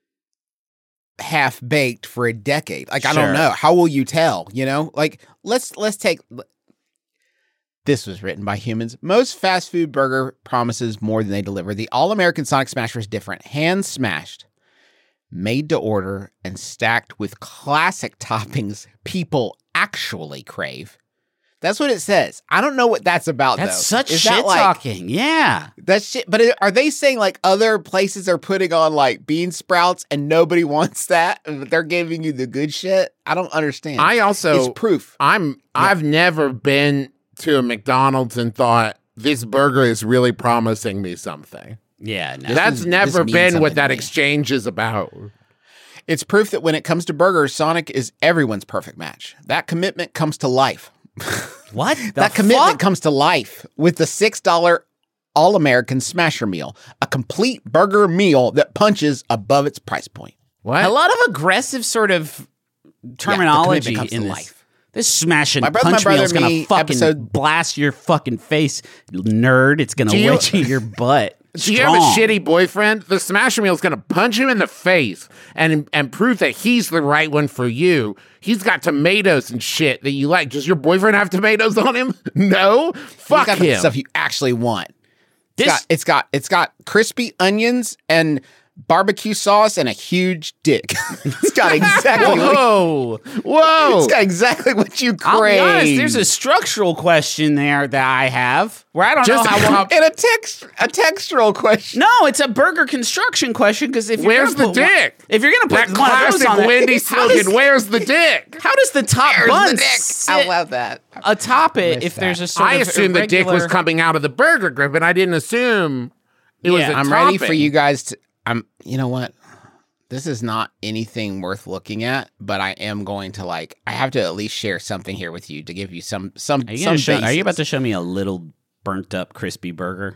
half baked for a decade. Like I Sure. don't know. How will you tell? You know, like let's let's take. This was written by humans. Most fast food burger promises more than they deliver. The All-American Sonic Smasher is different. Hand smashed, made to order, and stacked with classic toppings people actually crave. That's what it says. I don't know what that's about, That's though. such Is shit that like, talking. Yeah. That's shit. But are they saying like other places are putting on like bean sprouts and nobody wants that, but they're giving you the good shit? I don't understand. I also it's proof. I'm I've never been to a McDonald's and thought this burger is really promising me something. Yeah. No. That's is- never this means been what something that to me. exchange is about. It's proof that when it comes to burgers, Sonic is everyone's perfect match. That commitment comes to life. what? The that commitment fuck? comes to life with the six dollar All-American Smasher Meal, a complete burger meal that punches above its price point. What? A lot of aggressive sort of terminology comes to in this. life. This smashing My Brother, My punch meal is Brother, gonna Me fucking episode- blast your fucking face, nerd. It's gonna Do you- wedge you your butt. Do you have a Strong. shitty boyfriend? The Smasher Meal is going to punch him in the face and and prove that he's the right one for you. He's got tomatoes and shit that you like. Does your boyfriend have tomatoes on him? No. Fuck It's got the him. stuff you actually want. It's This got, it's got it's got crispy onions and barbecue sauce and a huge dick. It's got exactly what, Whoa. Whoa. it's got exactly what you I'll crave. be honest, there's a structural question there that I have where I don't Just know how a long. cup- and a text a textural question. No, it's a burger construction question because if you're Where's gonna the put one- dick? if you're gonna that put one of those classic on there, Wendy's how does- slogan, where's the dick? How does the top There's bun the dick. sit I love that. atop it missed if there's that. a sort I of assumed the dick was irregular- coming out of the burger grip, and I didn't assume it was Yeah, a I'm ready topping. for you guys to I'm you know what? This is not anything worth looking at, but I am going to like I have to at least share something here with you to give you some some Are you, some gonna show, are basis. you about to show me a little burnt up crispy burger?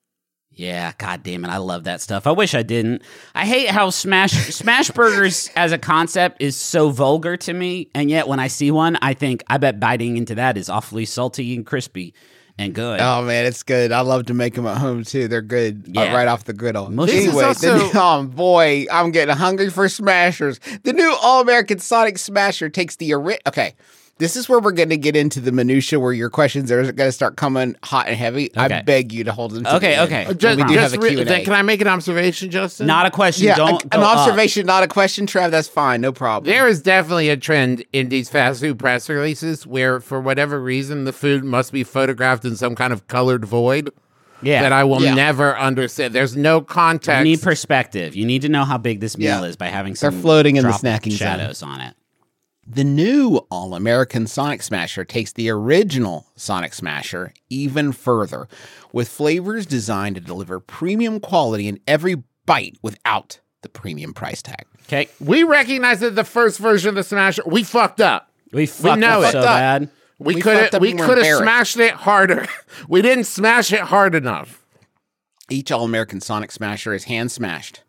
Yeah, god damn it, I love that stuff. I wish I didn't. I hate how smash smash burgers as a concept is so vulgar to me, and yet when I see one, I think I bet biting into that is awfully salty and crispy and good. Oh man, it's good. I love to make them at home too. They're good uh, Yeah. right off the griddle. This is Anyway, also- the new, oh boy, I'm getting hungry for smashers. The new All-American Sonic Smasher takes the ori- okay. This is where we're going to get into the minutia where your questions are going to start coming hot and heavy. Okay. I beg you to hold them. To Okay, the okay. end. Just, we do just have a re- Q and then A. can I make an observation, Justin? Not a question. Yeah, don't a- go an up. observation, not a question, Trev. That's fine, no problem. There is definitely a trend in these fast food press releases where, for whatever reason, the food must be photographed in some kind of colored void Yeah, that I will Yeah. never understand. There's no you context. need perspective. You need to know how big this meal Yeah. is by having They're some floating in the drop snacking zone. shadows on it. The new All-American Sonic Smasher takes the original Sonic Smasher even further, with flavors designed to deliver premium quality in every bite without the premium price tag. Okay, we recognize that the first version of the Smasher, we fucked up. we fucked know up it. so Fucked up. bad. We, We could fucked have up we and we're could have embarrassed. smashed it harder. We didn't smash it hard enough. Each All-American Sonic Smasher is hand smashed.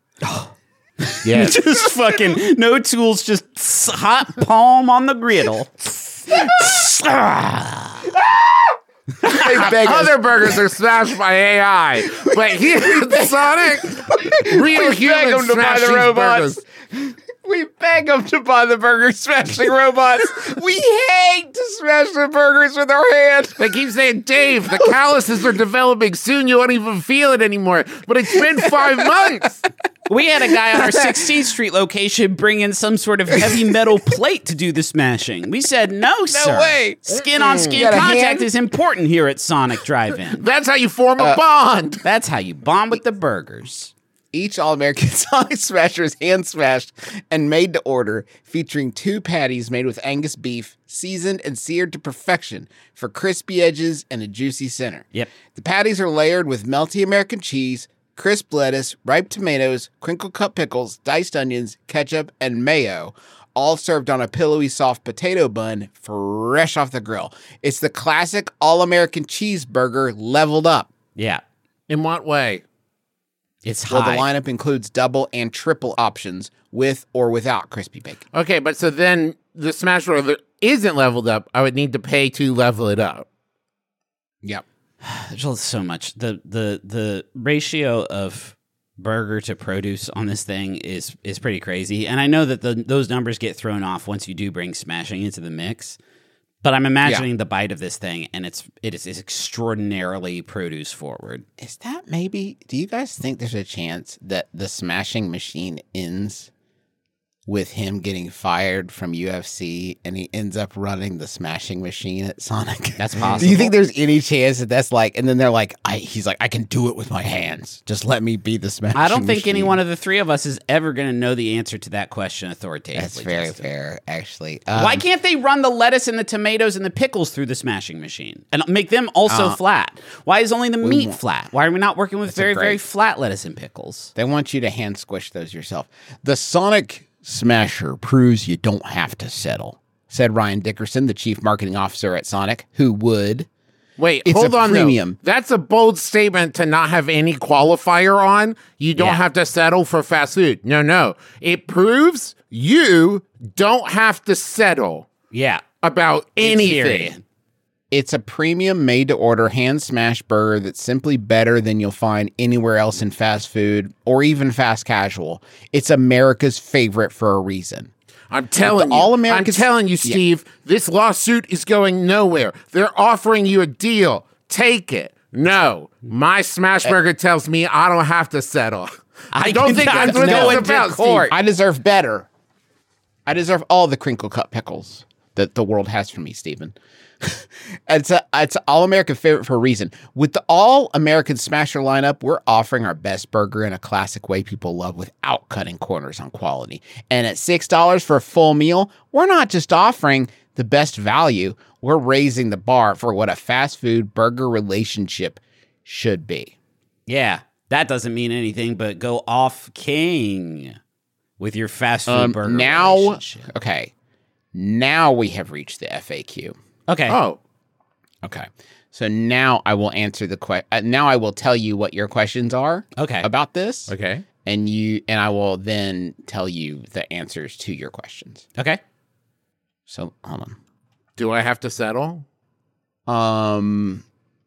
Yeah. Just fucking no tools, just s- hot palm on the griddle. They beg us. Other burgers are smashed by A I, but here at Sonic, real We beg humans them to buy smash the these robots. burgers. We beg them to buy the burger smashing robots. We hate to smash the burgers with our hands. They keep saying, Dave, the calluses are developing. Soon you won't even feel it anymore. But it's been five months. We had a guy on our sixteenth Street location bring in some sort of heavy metal plate to do the smashing. We said, no, sir. way. Skin-on-skin You got a contact hand? is important here at Sonic Drive-In. That's how you form a bond. That's how you bond with the burgers. Each All-American Sonic Smasher is hand-smashed and made to order, featuring two patties made with Angus beef, seasoned and seared to perfection for crispy edges and a juicy center. Yep. The patties are layered with melty American cheese, crisp lettuce, ripe tomatoes, crinkle-cut pickles, diced onions, ketchup, and mayo, all served on a pillowy soft potato bun fresh off the grill. It's the classic All-American cheeseburger leveled up. Yeah. In what way? It's Well, high. the lineup includes double and triple options with or without crispy bacon. Okay, but so then the smash burger isn't leveled up. I would need to pay to level it up. Yep. There's just so much. The the the ratio of burger to produce on this thing is is pretty crazy. And I know that the, those numbers get thrown off once you do bring smashing into the mix. But I'm imagining Yeah. the bite of this thing, and it's it is, is extraordinarily produce forward. Is that maybe, do you guys think there's a chance that the smashing machine ends with him getting fired from U F C and he ends up running the smashing machine at Sonic? That's Do possible. you think there's any chance that that's like, and then they're like, I, he's like, I can do it with my hands. Just let me be the smashing I don't think machine. any one of the three of us is ever going to know the answer to that question authoritatively. That's very Justin. fair, actually. Why Um, can't they run the lettuce and the tomatoes and the pickles through the smashing machine and make them also Uh, flat? Why is only the meat want- flat? Why are we not working with That's a very, very great- flat lettuce and pickles? They want you to hand squish those yourself. The Sonic Smasher proves you don't have to settle, said Ryan Dickerson, the chief marketing officer at Sonic, who would. Wait, It's hold a on premium. though. That's a bold statement to not have any qualifier on. You don't Yeah. have to settle for fast food. No, no. It proves you don't have to settle Yeah. about anything. Period. It's a premium made-to-order hand-smashed burger that's simply better than you'll find anywhere else in fast food or even fast casual. It's America's favorite for a reason. I'm telling The you. All-American- I'm telling you, Yeah. Steve, this lawsuit is going nowhere. They're offering you a deal. Take it. No. My smash burger tells me I don't have to settle. I, I don't can- think I'm that's what going it's to about, court. Steve. I deserve better. I deserve all the crinkle-cut pickles that the world has for me, Stephen. It's a it's an all-American favorite for a reason. With the all-American Smasher lineup, we're offering our best burger in a classic way people love without cutting corners on quality. And at six dollars for a full meal, we're not just offering the best value, we're raising the bar for what a fast food burger relationship should be. Yeah. That doesn't mean anything but go off king with your fast food Um, burger now, relationship. okay, now we have reached the F A Q. Okay. Oh. Okay. So now I will answer the question. Uh, now I will tell you what your questions are. Okay. About this. Okay. And you and I will then tell you the answers to your questions. Okay. So hold Do I have to settle? on. Um.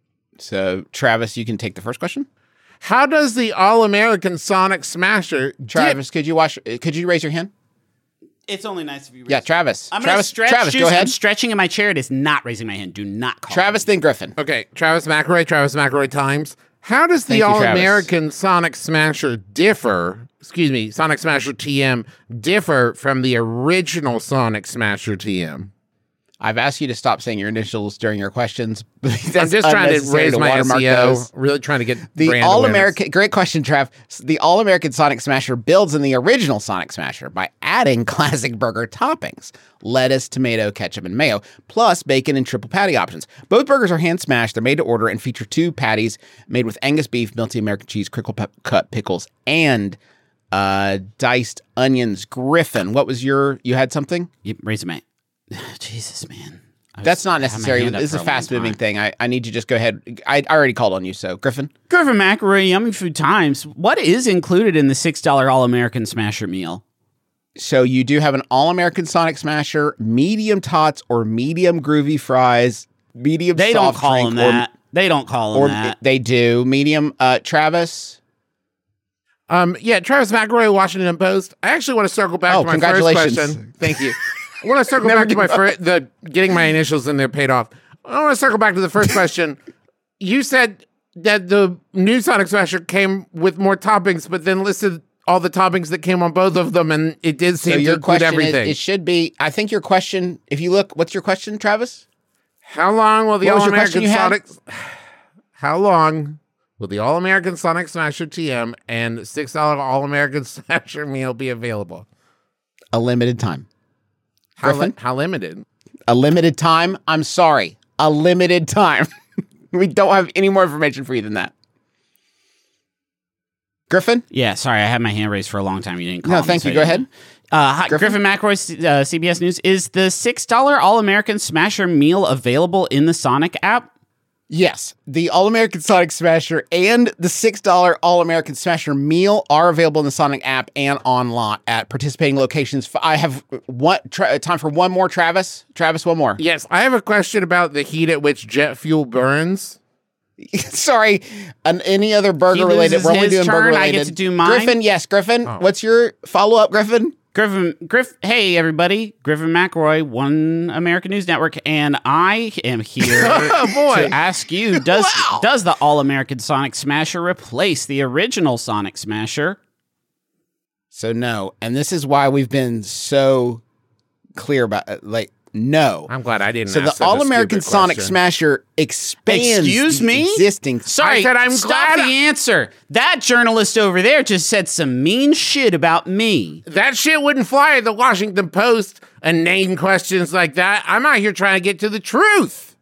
So Travis, you can take the first question. How does the All-American Sonic Smasher dip- Travis, could you watch? Could you raise your hand? It's only nice if you raise Yeah, Travis. I'm Travis. gonna stretch. Travis, Juice. go ahead. I'm stretching in my chair. It is not raising my hand. Do not call Travis, me. then Griffin. Okay, Travis McElroy, Travis McElroy times. How does the Thank you, Travis. All-American Sonic Smasher differ, excuse me, Sonic Smasher T M differ from the original Sonic Smasher T M? I've asked you to stop saying your initials during your questions. That's I'm just trying to unnecessary raise my watermark S E O, those. really trying to get The brand All awareness. American, great question, Trav. The All American Sonic Smasher builds in the original Sonic Smasher by adding classic burger toppings lettuce, tomato, ketchup, and mayo, plus bacon and triple patty options. Both burgers are hand smashed, they're made to order, and feature two patties made with Angus beef, melty American cheese, crinkle pe- cut pickles, and uh, diced onions. Griffin, what was your, you had something? You raise my. Jesus, man. I was- That's not I had my necessary. hand up This is for a long fast moving time. thing. I, I need you to just go ahead. I, I already called on you, so Griffin. Griffin McElroy, Yummy Food Times. What is included in the six dollar All American Smasher meal? So you do have an all-American Sonic Smasher, medium tots or medium groovy fries, medium They don't soft call drink, them that. They don't call them or, or that. they do medium. Uh, Travis, Um, yeah, Travis McElroy, Washington Post. I actually want to circle back Oh, to my congratulations. first question. Thank you. I want to circle back to my first, the getting my initials in there paid off. I want to circle back to the first question. You said that the new Sonic Smasher came with more toppings, but then listed all the toppings that came on both of them, and it did seem So to your include question is, everything. it should be, I think your question, if you look, what's your question, Travis? How long will the What was All your question American you Sonic? How long will the All American Sonic Smasher T M and six dollar All American Smasher meal be available? A limited time. How, li- Griffin? how limited? A limited time? I'm sorry. A limited time. We don't have any more information for you than that. Griffin? Yeah, sorry, I had my hand raised for a long time. You didn't call No, me, thank so you. Go I ahead. didn't. Uh, hi, Griffin? Griffin, McElroy, uh, C B S News. Is the six dollar All-American Smasher meal available in the Sonic app? Yes. The All-American Sonic Smasher and the six dollar All-American Smasher meal are available in the Sonic app and online at participating locations. I have one tra- time for one more, Travis. Travis, one more. Yes, I have a question about the heat at which jet fuel burns. Sorry. An, any other He burger related? loses We're only his doing turn, burger I related. get to do mine? Griffin, yes. Griffin, what's your follow-up, Griffin? Griffin, Griff, hey everybody, Griffin McElroy, One American News Network, and I am here Oh, boy. to ask you: Does does the All American Sonic Smasher replace the original Sonic Smasher? So no, and this is why we've been so clear about it. Like, no. I'm glad I didn't So ask the such a All-American stupid Sonic question. Smasher expands Excuse the me? existing. Sorry, I said I'm stop glad the I- answer. That journalist over there just said some mean shit about me. That shit wouldn't fly at the Washington Post and name questions like that. I'm out here trying to get to the truth.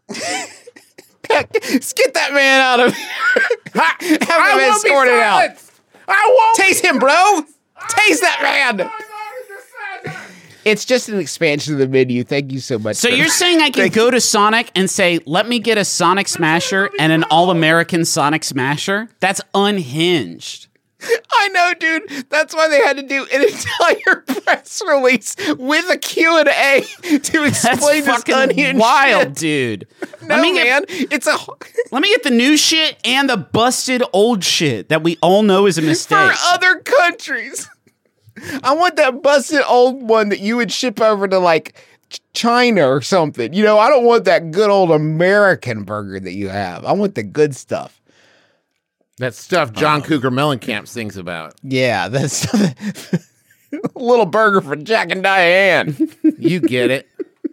Get that man out of here. Ha, Have the I man won't be sort it out. silenced. I won't. Tase him, bro. Tase that man. It's just an expansion of the menu. Thank you so much. So for you're that. saying I can Thank go to Sonic and say, let me get a Sonic Smasher and an All-American Sonic Smasher? That's unhinged. I know, dude. That's why they had to do an entire press release with a Q and A to That's explain this fucking unhinged wild, shit. dude. No, let me get, man. It's a Let me get the new shit and the busted old shit that we all know is a for mistake. other countries. I want that busted old one that you would ship over to like Ch- China or something. You know, I don't want that good old American burger that you have. I want the good stuff. That stuff John Cougar Mellencamp sings about. Yeah, that's a little burger for Jack and Diane. You get it.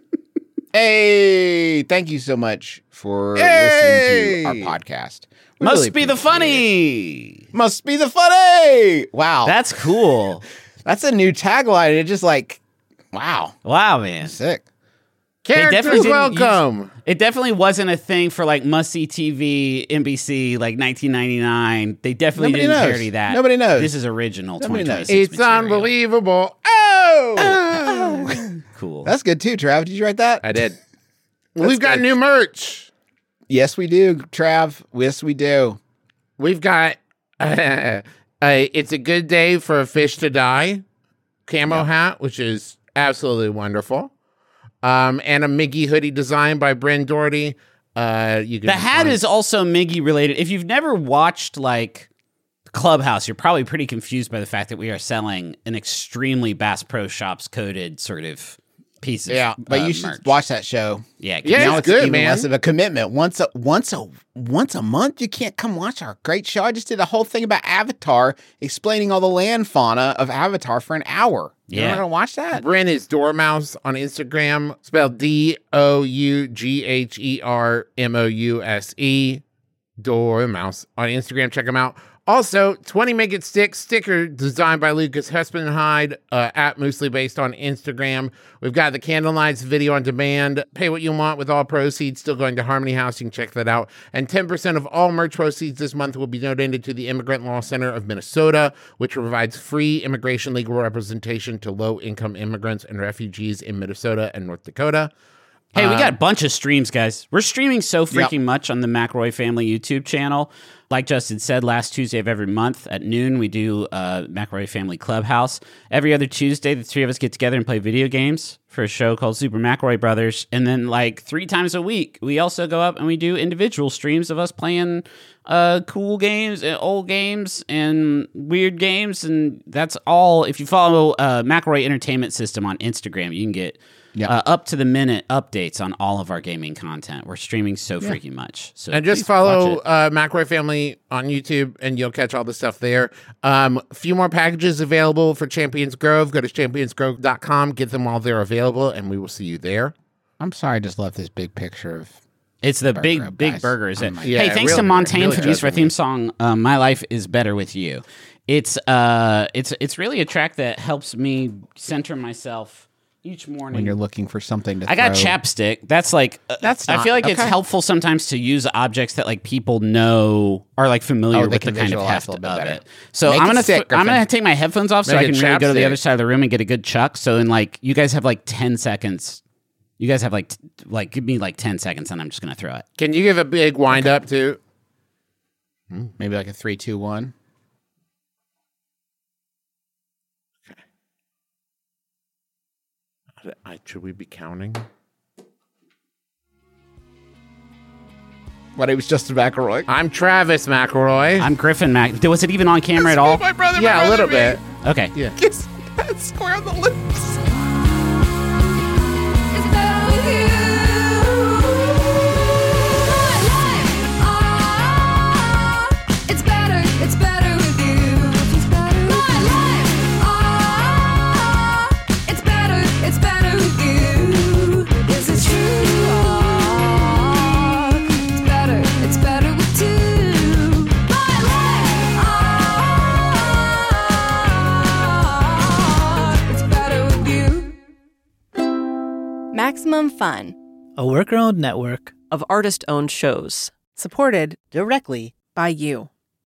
Hey, thank you so much for Hey! listening to our podcast. We Must really be the appreciate funny. it. Must be the funny. Wow. That's cool. That's a new tagline. It just like, wow, Wow, man. sick. Characters definitely didn't use- welcome. It definitely wasn't a thing for like must-see T V, N B C, like nineteen ninety-nine. They definitely Nobody didn't knows. parody that. Nobody knows. This is original. Nobody knows. twenty twenty-six It's material. unbelievable. Oh! Cool. That's good too, Trav. Did you write that? I did. We've got good. new merch. Yes, we do, Trav. Yes, we do. We've got uh, It's a Good Day for a Fish to Die camo hat, which is absolutely wonderful. Um, and a Miggy hoodie designed by Bryn Doherty. Uh, you can The hat find- is also Miggy related. If you've never watched like Clubhouse, you're probably pretty confused by the fact that we are selling an extremely Bass Pro Shops coded sort of piece of Yeah, but uh, you should merch. watch that show. Yeah, Yeah, now it's it's good, even man. less of a commitment. Once a once a once a month, you can't come watch our great show. I just did a whole thing about Avatar, explaining all the land fauna of Avatar for an hour. You Yeah. ever gonna watch that? Bryn is Dormouse on Instagram, spelled D O U G H E R M O U S E. Dormouse on Instagram. Check him out. Also, twenty Make It Stick sticker designed by Lucas Hespenhide uh, at Moosely based on Instagram. We've got the Candle Nights video on demand. Pay what you want with all proceeds still going to Harmony House. You can check that out. And ten percent of all merch proceeds this month will be donated to the Immigrant Law Center of Minnesota, which provides free immigration legal representation to low-income immigrants and refugees in Minnesota and North Dakota. Hey, we Uh, got a bunch of streams, guys. We're streaming so freaking much on the McElroy Family YouTube channel. Like Justin said, last Tuesday of every month at noon, we do uh, McElroy Family Clubhouse. Every other Tuesday, the three of us get together and play video games for a show called Super McElroy Brothers. And then, like, three times a week, we also go up and we do individual streams of us playing uh, cool games, uh, old games, and weird games. And that's all. If you follow uh, McElroy Entertainment System on Instagram, you can get Yeah. uh, up to the minute updates on all of our gaming content. We're streaming so freaking much. So And just please follow watch it. uh, McElroy Family on YouTube, and you'll catch all the stuff there. Um, a few more packages available for Champions Grove. Go to champions grove dot com. Get them while they're available, and we will see you there. I'm sorry, I just left this big picture of. It's the Burger big, Up, big guys. burgers. Oh And- my Yeah, hey, thanks really- to Montaigne really for the use of our judging me. theme song. Um, My Life is Better with You. It's uh, it's it's really a track that helps me center myself each morning. When you're looking for something to I got throw. chapstick. That's like uh, That's I not- feel like it's okay. helpful sometimes to use objects that like people know are like familiar Oh, they with the can kind of visualize heft a of little bit better. it. So Make I'm it gonna stick, th- I'm gonna Griffin. take my headphones off so Make I it can really go to the chapstick. other side of the room and get a good chuck. So then like you guys have like ten seconds. You guys have like t- like give me like ten seconds and I'm just gonna throw it. Can you give a big wind up too? Maybe like a three, two, one. I, should we be counting? But it was Justin McElroy. I'm Travis McElroy. I'm Griffin Mac. Was it even on camera at all? My brother, my yeah, a brother, little me. bit. Okay. Yeah. Kiss that square on the lips. It's better with you. My life, ah, it's better, it's better with you. My life, ah, it's better, it's better with you. This is true. Ah, it's better, it's better with two. My life, ah, it's better with you. Maximum Fun. A worker-owned network of artist-owned shows. Supported directly by you.